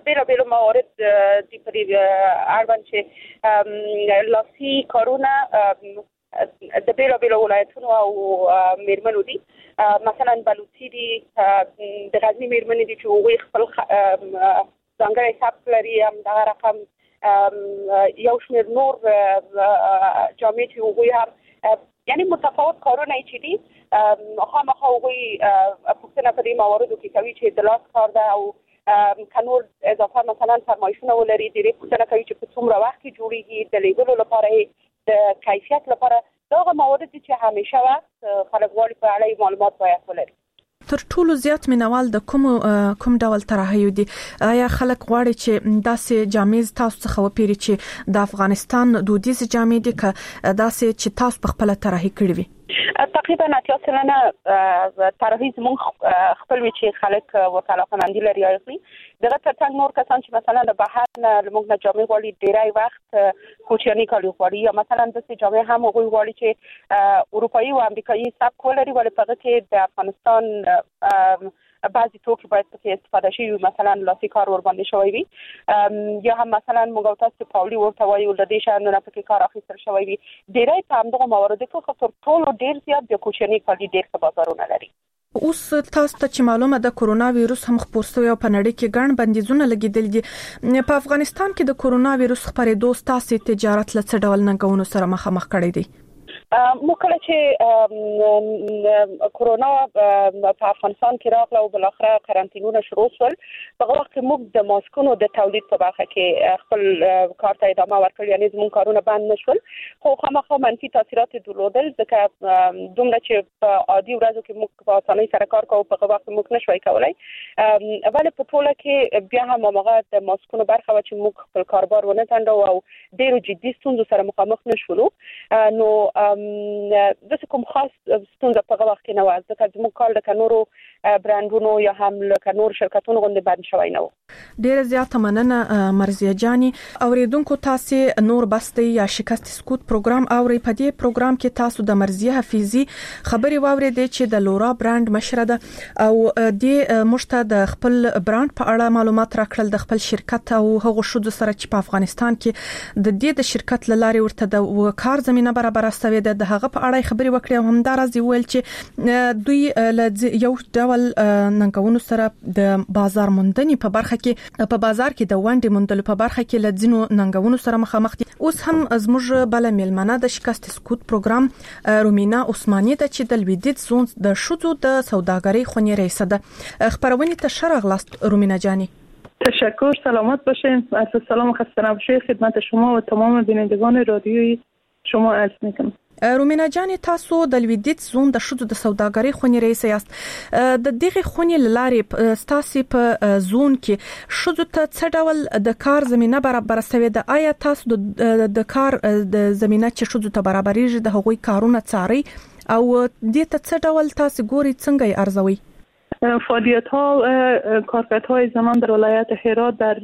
بیلا بیلا موارد دی پری اروان چې لاسی کارونه د بیلا بیلا ولایتونو او میرمنو دي. مثلا بلوچی دي، د غزنی میرمنې دي چې هغوی خپل ځانګړی ثبت لري، هم دغه رقم یو شمېر نور جامعې چې هغوی هم یعنی متفاوت کارونه چې دي خامخا هغوی پوښتنه په دې مواردو کې کوي چې د لاس کار ده او که نور اضافه مثلا فرمایشونه ولري، ډېرې پوښتنه کوي چې په څومره وخت کې جوړېږي، د لیږلو لپاره د کیفیت لپاره دا هغه موارد دي چې همیشه وخت خلک غواړي په اړه معلومات باید ولري. تر ټولو زیات مینوال د کوم کوم ډول طرحیو دي؟ آیا خلک غواړي چې داسې جامې تاسو څخه وپیري چې د افغانستان دودیز جامې دي که داسې چې تاسو په خپل طرحي کړی وي؟ تقریبا اتیا سلنه طرحی زمون خپل وی چې خلک ورته علاقه‌مندي لري اخلي. دغه ترڅنګ نور کسان چې مثلا د بهر نه لمونږ نه جامې غواړي ډیری وخت کوچنی کالي غواړي، یا مثلا د سې جامې هم غوي غواړي چې اروپایي او امریکایي سبک ولري، ولې په هغه کې د افغانستان بعضی توکي باید پکې استفاده شي، مثلا لاسي کار ور باندې شوی وي، یا هم مثلا موږ تاسو پاولي ورته وایو د دې شانو نه پکې کار اخیستل شوی وي. ډیری په همدغه مواردو کې خو تر ټولو ډیر زیات د کوچنی کالي ډیر څه بازارونه لري. اوس تاسو ته چې معلومه ده کرونا وایروس هم خپور شوی او په نړۍ کې ګڼ بندیزونه لګیدل دي. په افغانستان کې د کرونا وایروس خپرېدو ستاسو تجارت له څه ډول ننګونو سره مخامخ کړی دی؟ مو کله چې کرونا په افغانستان کې راغله او بل اخره قرنطینونه شروع شول، په هغه وخت کې موږ د ماسکونو د تولید په برخه کې خپل کار ته ادامه ورکړل، یعنی زموږ کارونه بند نشول، خو خامخا منفي تاثیرات درلودل، ځکه دومره چې په عادي ورځو کې موږ په اسانۍ سره کار کوو په هغه وخت موږ نشوای کولای. ولې په ټوله کې بیا هم هغه د ماسکونو برخه و چې موږ خپل کاروبار ونه ځنډو او ډېرو جدي ستونزو سره مخامخ نشولو. نو د کوم خاص ستونزه په هغه وخت کې نه و، ځکه زموږ کار لکه نورو برانډونو یا هم لکه نور شرکتونو غوندې بند شوی نه و. ډیره زیاته مننه مرضیه جاني. اوریدونکو تاسو نور بستي یا شکست سکوت پروګرام اوري. په دې پروګرام کې تاسو د مرضیه حفیظي خبري واوریدې چې د لورا برانډ مشره ده او د مشته د خپل برانډ په اړه معلومات راکړل، د خپل شرکت او هغه شوه سره چې په افغانستان کې د دې د شرکت لاري ورته د کار زمينه برابر استوي ده، د هغه په اړه خبري وکړي او همدارز ویل چې دوی یو ډول ننګونو سره د بازار موندنې په برخه کې په بازار کې د وانډې موندلو په برخه کې لځینو ننګونو سره مخامخ دي. اوس هم زموږ بل میلمنه د شکست سکوت پروګرام رومینا عثماني د چې د لویدیت زون د شوزو د سوداګرۍ خونې رئیس ده. خبرونه ته شرغ لاست رومینا جانی. تشکر، سلامت باشین. از سلام و خسته نباشید خدمت شما و تمام بینندگان رادیوی شما عرض میکنم. رومینا جانی، تاسو د لویدیت زون د شوزو د سوداګرۍ خونې رئیس یاست. د دغه خونې لارې ستاسو په زون کې شوزو ته څه ډول د کار زمينه برابر شوی ده؟ آیا تاسو د کار د زمينه چې شوزو ته برابرېږي د هغوی کارونه څاري او دې ته څه ډول تاسو ګوري څنګه یې ارزوي؟ فعالیت ها کارکردهای زنان در ولایت هرات در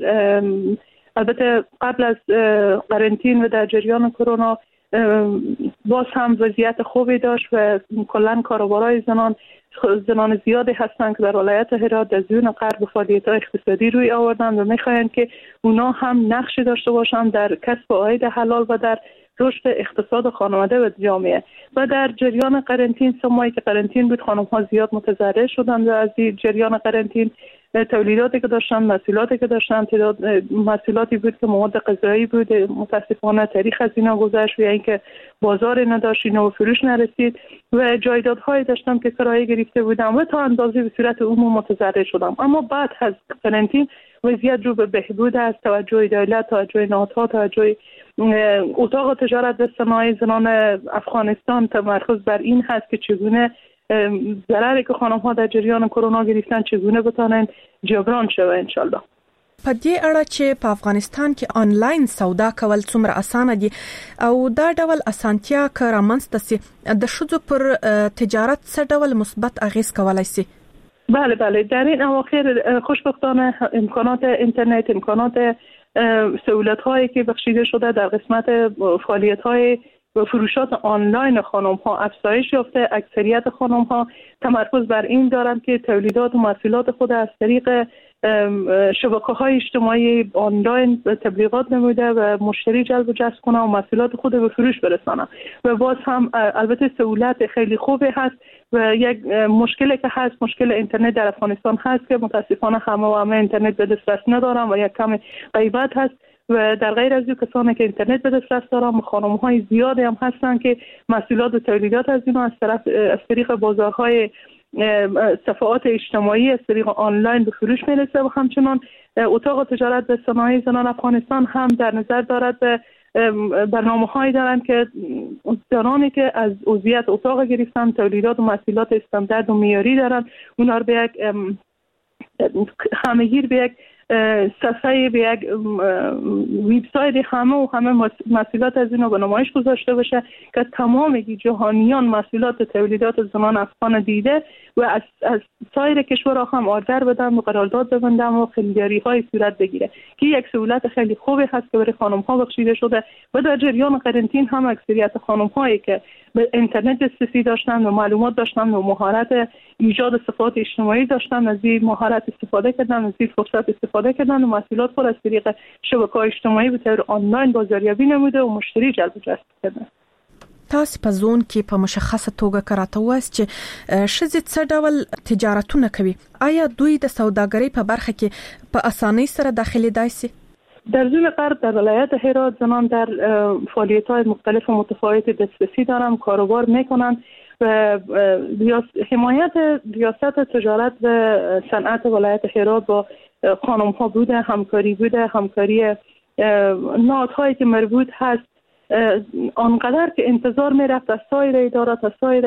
البته قبل از قرنطین و در جریان کرونا باز هم وضعیت خوبی داشت و کلا کاروبارای زنان زنان زیادی هستند که در ولایت هرات از زون غرب فعالیت‌های اقتصادی روی آوردند و می‌خواهند که اونا هم نقشی داشته باشند در کسب عاید حلال و در رشد اقتصاد خانواده و جامعه. و در جریان قرنطین سه ماهی که قرنطین بود خانم‌ها زیاد متضرر شدند و از این جریان قرنطین تولیداتی که داشتن، محصولاتی که داشتن، تعداد محصولاتی بود که مواد غذایی بود، متاسفانه تاریخ از اینا گذشت و اینکه بازار نداشت، اینا به فروش نرسید و جایدادهایی داشتم که کرایه گرفته بودم و تا اندازه به صورت عموم متضرر شدم. اما بعد از قرنطین وضعیت رو به بهبود است، توجه دولت، توجه نهادها، توجه اتاق تجارت و صنایع زنان افغانستان تمرکز بر این هست که چگونه ضرری که خانم ها در جریان کرونا گرفتن چگونه بتانن جبران شوه ان شاء الله. په دې اړه چې په افغانستان کې آنلاین سودا کول څومره اسانه دي او دا ډول اسانتیا که رامنځته سي د ښځو پر تجارت څه ډول مثبت اغیز کولای سي؟ بله بله در این اواخر خوشبختانه امکانات اینترنت، امکانات سهولت هایی که بخشیده شده در قسمت فعالیت های و فروشات آنلاین خانم ها افزایش یافته. اکثریت خانم ها تمرکز بر این دارند که تولیدات و محصولات خود از طریق شبکه های اجتماعی آنلاین تبلیغات نموده و مشتری جلب و جذب کنه و محصولات خود به فروش برسانه و باز هم البته سهولت خیلی خوبی هست و یک مشکلی که هست مشکل اینترنت در افغانستان هست که متاسفانه همه و همه اینترنت به دسترس ندارن و یک کم غیبت هست و در غیر از این کسانی که اینترنت به دسترس دارن خانم‌های زیادی هم هستن که محصولات و تولیدات از اینا از طرف از طریق بازارهای صفحات اجتماعی از طریق آنلاین به فروش میرسه و همچنان اتاق تجارت به صنایع زنان افغانستان هم در نظر دارد به برنامه‌هایی دارند که زنانی که از عضویت اتاق گرفتن تولیدات و محصولات استاندارد و معیاری دارند اونها رو به یک همه‌گیر به یک صفحه به یک وبسایت همه و همه محصولات از اینو به نمایش گذاشته بشه که تمام جهانیان محصولات تولیدات زنان افغان دیده و از, از سایر کشورها هم آردر بدن و قرارداد ببندن و خریداری های صورت بگیره که یک سهولت خیلی خوبی هست که برای خانم ها بخشیده شده و در جریان قرنطینه هم اکثریت خانم هایی که به اینترنت دسترسی داشتن و معلومات داشتن و مهارت ایجاد صفحات اجتماعی داشتن از این مهارت استفاده کردن از این فرصت استفاده کردن و محصولات خود از طریق شبکه‌های اجتماعی به طور آنلاین بازاریابی نموده و مشتری جلب و جذب کردن. تاسو په زون کې په مشخصه توګه کراته واست چې ښځې څه ډول تجارتونه کوي آیا دوی د سوداګرۍ په برخه کې په اسانۍ سره داخليدای شي؟ در زون غرب در ولایت هرات زنان در فعالیت‌های مختلف و متفاوت دسترسی دارند کاروبار میکنند و حمایت ریاست تجارت و صنعت ولایت هرات با خانم‌ها بوده همکاری بوده همکاری نهادهایی که مربوط هست آنقدر که انتظار می رفت از سایر ادارات از سایر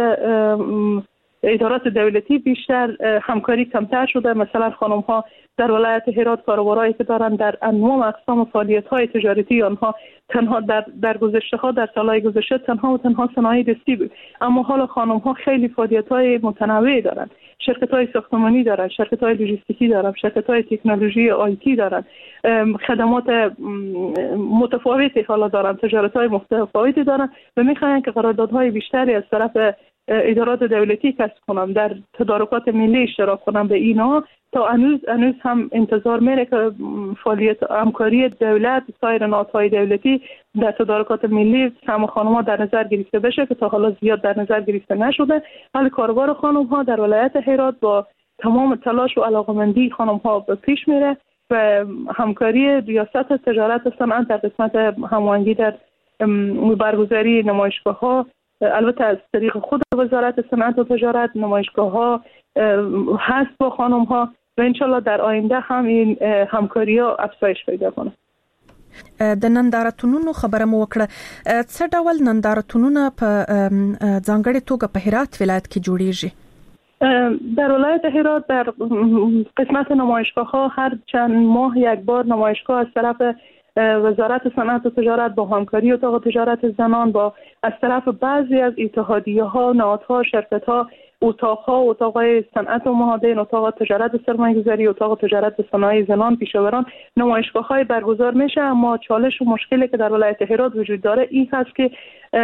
ادارات دولتی بیشتر همکاری کمتر شده. مثلا خانم ها در ولایت هرات کاروبارایی که دارن در انواع اقسام فعالیت های تجارتی آنها تنها در در گذشته ها در سالهای گذشته تنها و تنها صنایع دستی بود، اما حالا خانم ها خیلی فعالیت های متنوعی دارن، شرکت های ساختمانی دارن، شرکت های لوجستیکی دارن، شرکت های تکنولوژی آیتی دارن، خدمات متفاوتی حالا دارن، تجارت های متفاوتی دارن و میخواین که قراردادهای بیشتری از طرف ادارات دولتی کسب کنم در تدارکات ملی اشتراک کنم به اینا تا هنوز هنوز هم انتظار میره که فعالیت همکاری دولت سایر نهادهای دولتی در تدارکات ملی هم خانم‌ها در نظر گرفته بشه که تا حالا زیاد در نظر گرفته نشده. ولی کاروبار خانم‌ها در ولایت هرات با تمام تلاش و علاقمندی خانم‌ها به پیش میره و همکاری ریاست تجارت و صنعت در قسمت هماهنگی در برگزاری نمایشگاه‌ها البته از طریق خود وزارت صنعت و تجارت نمایشگاه‌ها هست با خانم‌ها و انشالله در آینده هم این همکاری‌ها افزایش پیدا کنه. د نندارتونونو خبره مو وکړه څه ډول نندارتونونه په ځانګړې توګه په هرات ولایت کې جوړیږي؟ در ولایت هرات در قسمت نمایشگاه‌ها هر چند ماه یک بار نمایشگاه از طرف وزارت صنعت و تجارت با همکاری اتاق تجارت زنان با از طرف بعضی از اتحادیه‌ها، نهادها، شرکت‌ها، اتاق‌ها، اتاق‌های صنعت و معادن، اتاق تجارت سرمایه‌گذاری، اتاق تجارت صنایع زنان، پیشاوران نمایشگاه‌های برگزار میشه. اما چالش و مشکلی که در ولایت هرات وجود داره این هست که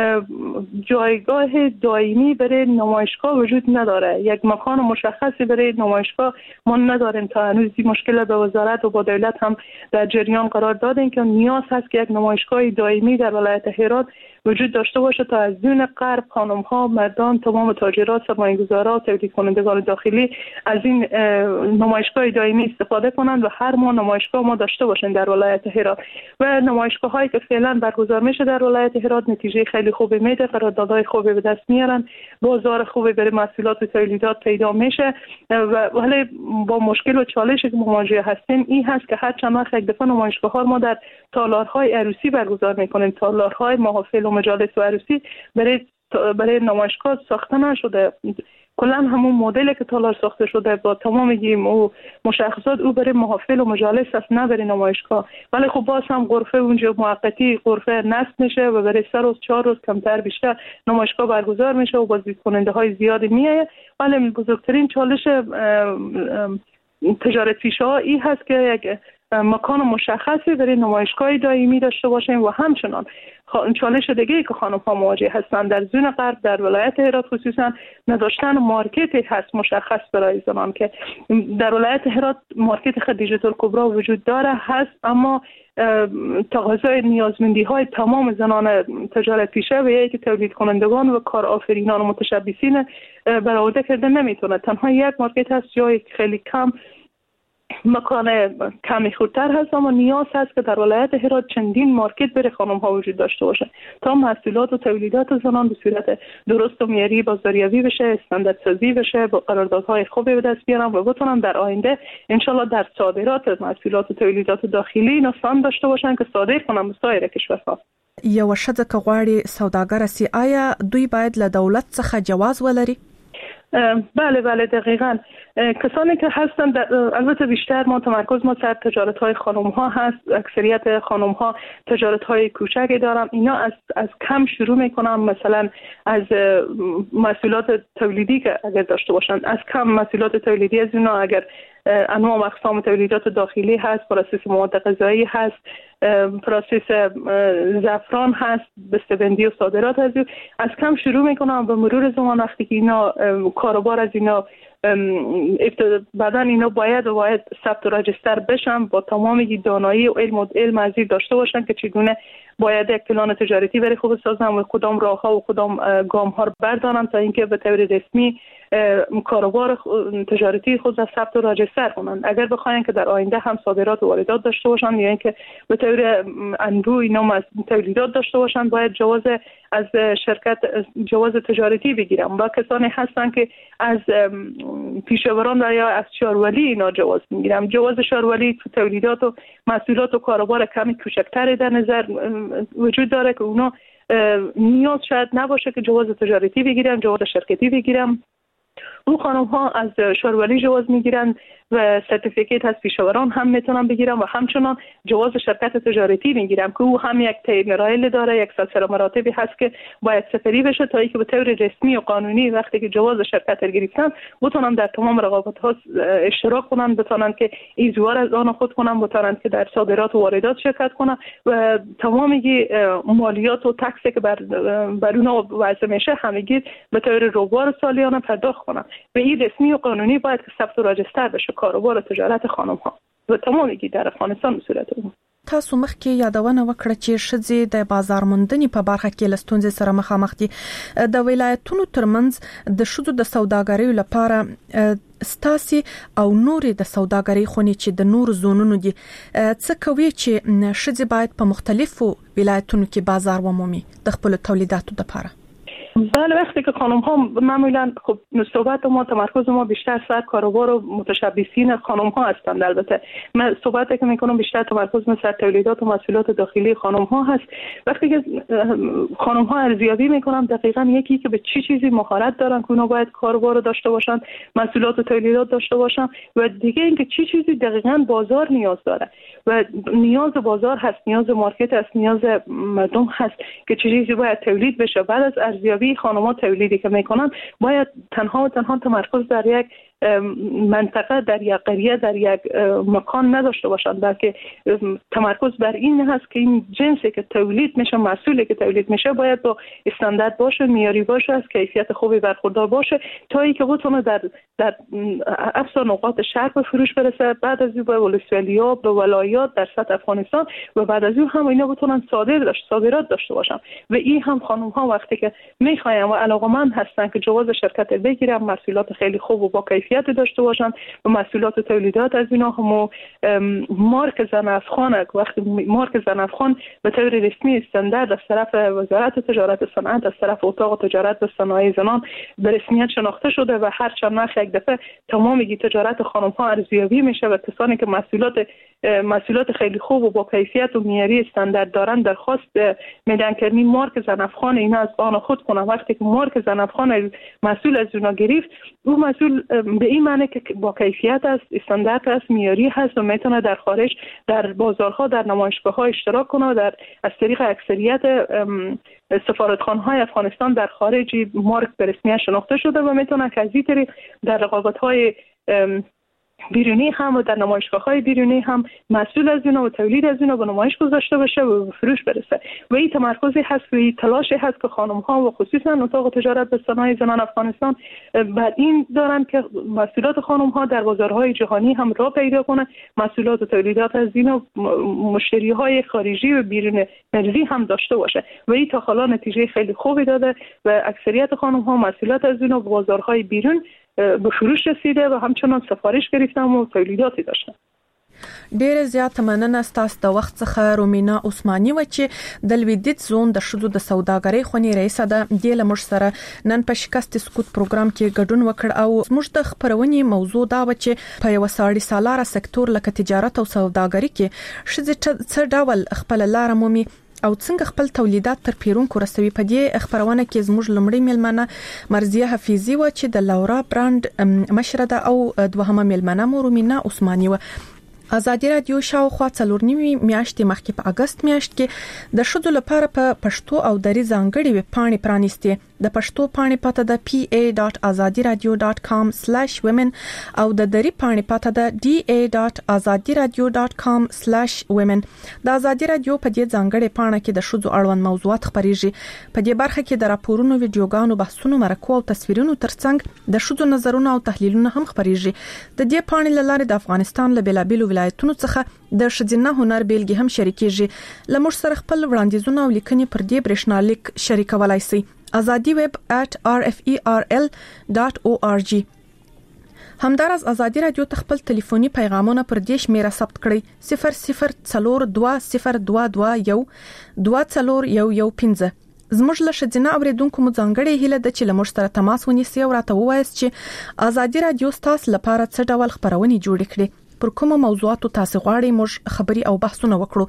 جایگاه دائمی برای نمایشگاه وجود نداره، یک مکان مشخصی برای نمایشگاه ما نداریم. تا هنوز این مشکل به وزارت و با دولت هم در جریان قرار دادیم که نیاز هست که یک نمایشگاه دائمی در ولایت هرات وجود داشته باشه تا از دون غرب خانم‌ها، مردان، تمام تاجرات، سرمایه‌گذاران، تولید کنندگان داخلی از این نمایشگاه دائمی استفاده کنند و هر ماه نمایشگاه ما داشته باشیم در ولایت هرات. و نمایشگاه‌هایی که فعلا برگزار میشه در ولایت هرات نتیجه خیلی خوبی میده، قراردادهای خوبی به دست میارن، بازار خوبی برای محصولات و تولیدات پیدا میشه. و ولی با مشکل و چالشی که مواجه هستیم این هست که هر چند وقت یک دفعه نمایشگاه‌ها ما در تالارهای عروسی برگزار میکنیم، تالارهای محافل و مجالس و عروسی برای برای نمایشگاه ساخته نشده. کلا همون مدلی که تالار ساخته شده با تمام گیم و مشخصات او برای محافل و مجالس است، نه برای نمایشگاه. ولی خب باز هم غرفه اونجا موقتی غرفه نصب میشه و برای سه روز چهار روز کمتر بیشتر نمایشگاه برگزار میشه و بازدید کننده های زیادی میایه. ولی بزرگترین چالش تجارت پیشه ها این هست که یک مکان مشخصی برای نمایشگاه دائمی داشته باشیم. و همچنان چالش دیگه که خانم ها مواجه هستند در زون غرب در ولایت هرات خصوصا نداشتن مارکتی هست مشخص برای زنان، که در ولایت هرات مارکت خدیجه الکبری وجود داره هست، اما تقاضای نیازمندی های تمام زنان تجارت پیشه و یکی تولید کنندگان و کارآفرینان و متشبثین برآورده کرده نمیتونه. تنها یک مارکت هست جای خیلی کم مکان کمی خودتر هست، اما نیاز هست که در ولایت هرات چندین مارکت برای خانم ها وجود داشته باشه تا محصولات و تولیدات زنان به صورت درست و معیاری بازاریابی بشه، استانداردسازی بشه، با قراردادهای خوبی به دست بیارن و بتونن در آینده انشالله در صادرات محصولات و تولیدات داخلی نفسان داشته باشن که صادر کنن به سایر کشورها. یو ښځه که غواړي سوداګر سي، آیا دوی باید له دولت څخه جواز ولري؟ بله بله دقیقاً. کسانی که هستند البته بیشتر ما تمرکز ما سر تجارت های خانم ها هست، اکثریت خانم ها تجارت های کوچکی دارن. اینا از از کم شروع میکنن، مثلا از محصولات تولیدی که اگر داشته باشند، از کم محصولات تولیدی از اینا اگر انواع و اقسام تولیدات داخلی هست، پروسس مواد غذایی هست، پروسس زعفران هست، بسته‌بندی و صادرات از از کم شروع میکنن. به مرور زمان وقتی که اینا کاروبار از اینا بعدن اینا باید و باید ثبت و رجستر بشن، با تمام دانایی و علم و علم ازی داشته باشن که چگونه باید یک پلان تجارتی برای خود بسازن و کدام راهها و کدام گام ها رو بردارن تا اینکه به طور رسمی کاروبار تجارتی خود را ثبت و رجستر کنن. اگر بخواین که در آینده هم صادرات و واردات داشته باشن یا اینکه به طور انبوه اینا تولیدات داشته باشن، باید جواز از شرکت جواز تجارتی بگیرن. با کسانی هستن که از پیشاوران و یا از شارولی اینا جواز میگیرن. جواز شارولی تو تولیدات و محصولات و کاروبار کمی کوچکتری در نظر وجود داره که اونا نیاز شاید نباشه که جواز تجارتی بگیرن، جواز شرکتی بگیرن. اون خانم ها از شارولی جواز میگیرن و سرتیفیکیت از پیشاوران هم میتونن بگیرن و همچنان جواز شرکت تجارتی میگیرن که او هم یک طی مراحل داره، یک سلسله مراتبی هست که باید سپری بشه تا اینکه به طور رسمی و قانونی وقتی که جواز شرکت رو گرفتن بتونن در تمام رقابت ها اشتراک کنن، بتونن که ایزوار از آن خود کنن، بتونن که در صادرات و واردات شرکت کنن و تمامی مالیات و تکسی که بر بر اونها وضع میشه همگی به طور روبار سالیانه پرداخت کنن. به این رسمی و قانونی باید که ثبت و رجستر بشه کاروبار تجارت خانم ها و تمامي در افغانستان په صورت وو. تاسو مخکې یادونه وکړه چې ښځې د بازار موندنې په برخه کې له ستونزې سره مخامخ دي. د ولایتونو ترمنځ د ښځو د سوداګرۍ لپاره ستاسي او نورې د سوداګرۍ خونې چې د نور زونونو دي څه کوي چې ښځې باید په مختلفو ولایتونو کې بازار ومومي د خپل تولیداتو لپاره؟ بله، وقتی که خانم ها معمولا خب صحبت ما تمرکز ما بیشتر سر کاروبار و متشبثین خانم ها هستند. البته من صحبتی که میکنم بیشتر تمرکز من سر تولیدات و محصولات داخلی خانم ها هست. وقتی که خانم ها ارزیابی میکنم دقیقاً یکی که به چی چیزی مهارت دارن که اونا باید کاروبار رو داشته باشن، محصولات و تولیدات داشته باشن و دیگه اینکه چی چیزی دقیقاً بازار نیاز داره و نیاز بازار هست، نیاز مارکت هست، نیاز مردم هست که چه چیزی باید تولید بشه. بعد از ارزیابی خانم‌ها تولیدی که میکنن باید تنها و تنها تمرکز در یک منطقه، در یک قریه، در یک مکان نداشته باشند، بلکه تمرکز بر این هست که این جنسی که تولید میشه، محصولی که تولید میشه باید با استاندارد باشه، معیاری باشه، از کیفیت خوبی برخوردار باشه تا اینکه بتونه در در افسر نقاط شهر به فروش برسه. بعد از این به ولسوالی‌ها، به ولایات در سطح افغانستان و بعد از این هم اینا بتونن صادر داشت صادرات داشته باشن و این هم خانم‌ها وقتی که میخواین و علاقه‌مند هستن که جواز شرکت بگیرن، محصولات خیلی خوب و با کیفیت داشته باشن و محصولات و تولیدات از اینا هم مارک زن افغان وقتی مارک زن افغان به طور رسمی استاندارد از طرف وزارت تجارت و صنعت، از طرف اتاق تجارت و صنایع زنان به رسمیت شناخته شده و هر چند وقت یک دفعه تمام تجارت خانم ها ارزیابی میشه و کسانی که محصولات محصولات خیلی خوب و با کیفیت و معیاری استاندارد دارن درخواست میدن که این مارک زن افغان اینا از آن خود کنن. وقتی که مارک زن افغان محصول از اونا گرفت، اون محصول به این معنی که با کیفیت است، استاندارد است، معیاری هست و میتونه در خارج در بازارها، در نمایشگاه‌ها اشتراک کنه و در از طریق اکثریت سفارتخانه‌های افغانستان در خارج مارک به رسمیت شناخته شده و میتونه که از این طریق در رقابت‌های بیرونی هم و در نمایشگاه‌های بیرونی هم مسئول از اینا و تولید از اینا به نمایش گذاشته بشه و به فروش برسه و این تمرکزی هست و این تلاشی هست که خانم‌ها و خصوصا اتاق تجارت به صنایع زنان افغانستان بر این دارن که محصولات خانم‌ها در بازارهای جهانی هم راه پیدا کنه، محصولات و تولیدات از اینا مشتری‌های خارجی و بیرون مرزی هم داشته باشه و این تا حالا نتیجه خیلی خوبی داده و اکثریت خانم‌ها محصولات از اینا به بازارهای بیرون به فروش رسیده و همچنان سفارش گرفتن و تولیداتی داشتن. ډېر زیات مننه ستاسو د وخت څخه. رومینا عثماني و چې د لویدیځ زون د شذو د سوداګرۍ خونې رئیسه ده د لمر سره نن په شکست سکوت پروګرام کې ګډون وکړ او موږ د خبرونې موضوع دا و چې په یو ساړی سالاره سکتور لکه تجارت او سوداګرۍ کې شذ څه ډول خپل لار مومي او څنګه خپل تولیدات تر پیرونکو رسوي. په دې خبرونه کې زموږ لمړی میلمنه مرزیه حفیظی و چې د لورا برانډ مشره ده او دوهمه میلمنه مو رومینا عثماني و. آزادي رادیو شاوخوا څلور نیمه میاشتې مخکې په اگست میاشت کې د شذو لپاره په پښتو او دری ځانګړي ویب پاڼې پرانیستي. د پښتو پاڼې پته د پی ای ډاټ ازادي رادیو ډاټ کام سلیش ویمن او د دری پاڼې پته د ډی ای ډاټ ازادي رادیو ډاټ کام سلیش ویمن. د ازادي رادیو په دې ځانګړي پاڼه کې د شذو اړوند موضوعات خبريږي. په دې برخه کې د راپورونو، ویډیوګانو، بحثونو، مرکو او تصویرونو ترڅنګ د شذو نظرونه او تحلیلونه هم خبريږي. د دې پاڼې لاره د افغانستان له بلابل ولایتونو څخه د شذینه هنر بیلګې هم شریکېږي. لمر سره خپل وړاندیزونه او لیکنې پر دې برېښنالیک شریکولای شي. azadi web at r f e r l dot org. همدارس ازادي رادیو تخپل ټلیفوني پیغامونه پر دیش میرا ثبت کړئ صفر صفر څلور دوه صفر دوه دوه یو دوه څلور یو یو پنځه. زموږ له شذینه اوریدونکو مو ځانګړې هیله د چې لمر سره تماس ونیسي او راته ووایي چې ازادي رادیو تاسو لپاره څه ډول خبرونه جوړ کړي، پر کومه موضوعاتو تاسو غواړئ موږ خبري او بحثونه وکړو.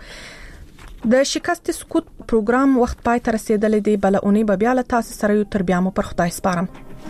د شکست سکوت پروګرام وخت پای ته رسیدلی دی. بل اونۍ به بیا له تاسو سره یو تر بیا مو پر خدای سپارم.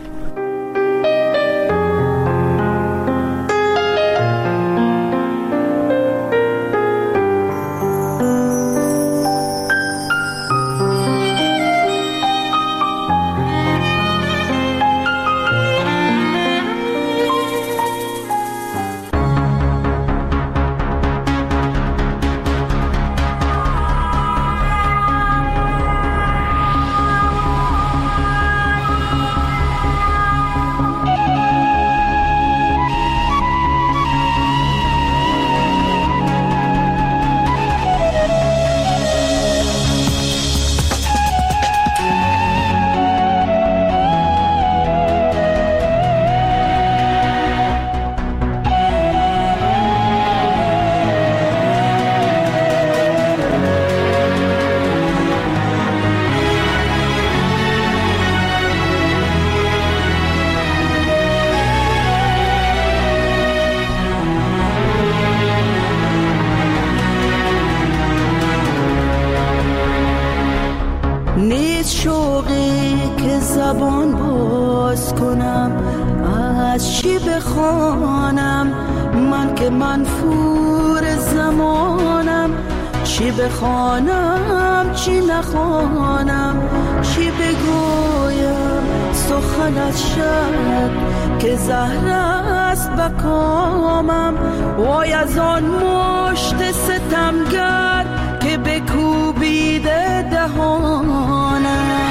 بخوانم چی نخوانم، چی بگویم سخنت شد که زهر است بکامم. وای از آن مشت ستمگر که بکوبیده دهانم.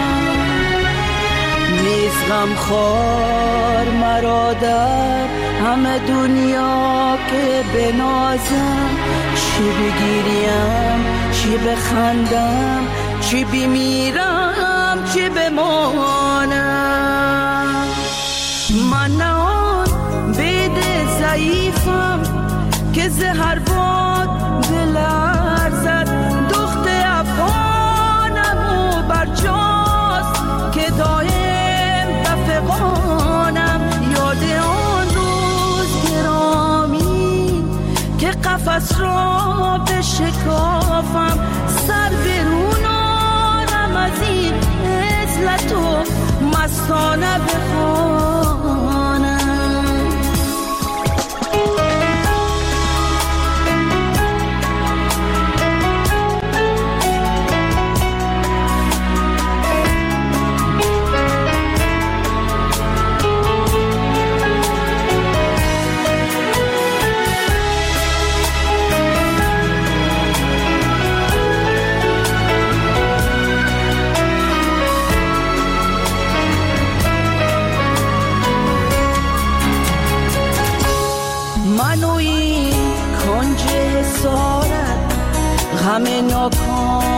نیز غمخوار مرا در همه دنیا که بنازم، چی بگیریم چی بخندم، چی بمیرم چی بمانم. من نه آن بید ضعیفم که زهر باد بلرزد. دخت افغانم و برجاست که دایم بفغانم. یاد آن روز گرامی که قفس را بشکافم، سر برون آرم از این عزلت و مستانه بخوانم. همه ناکام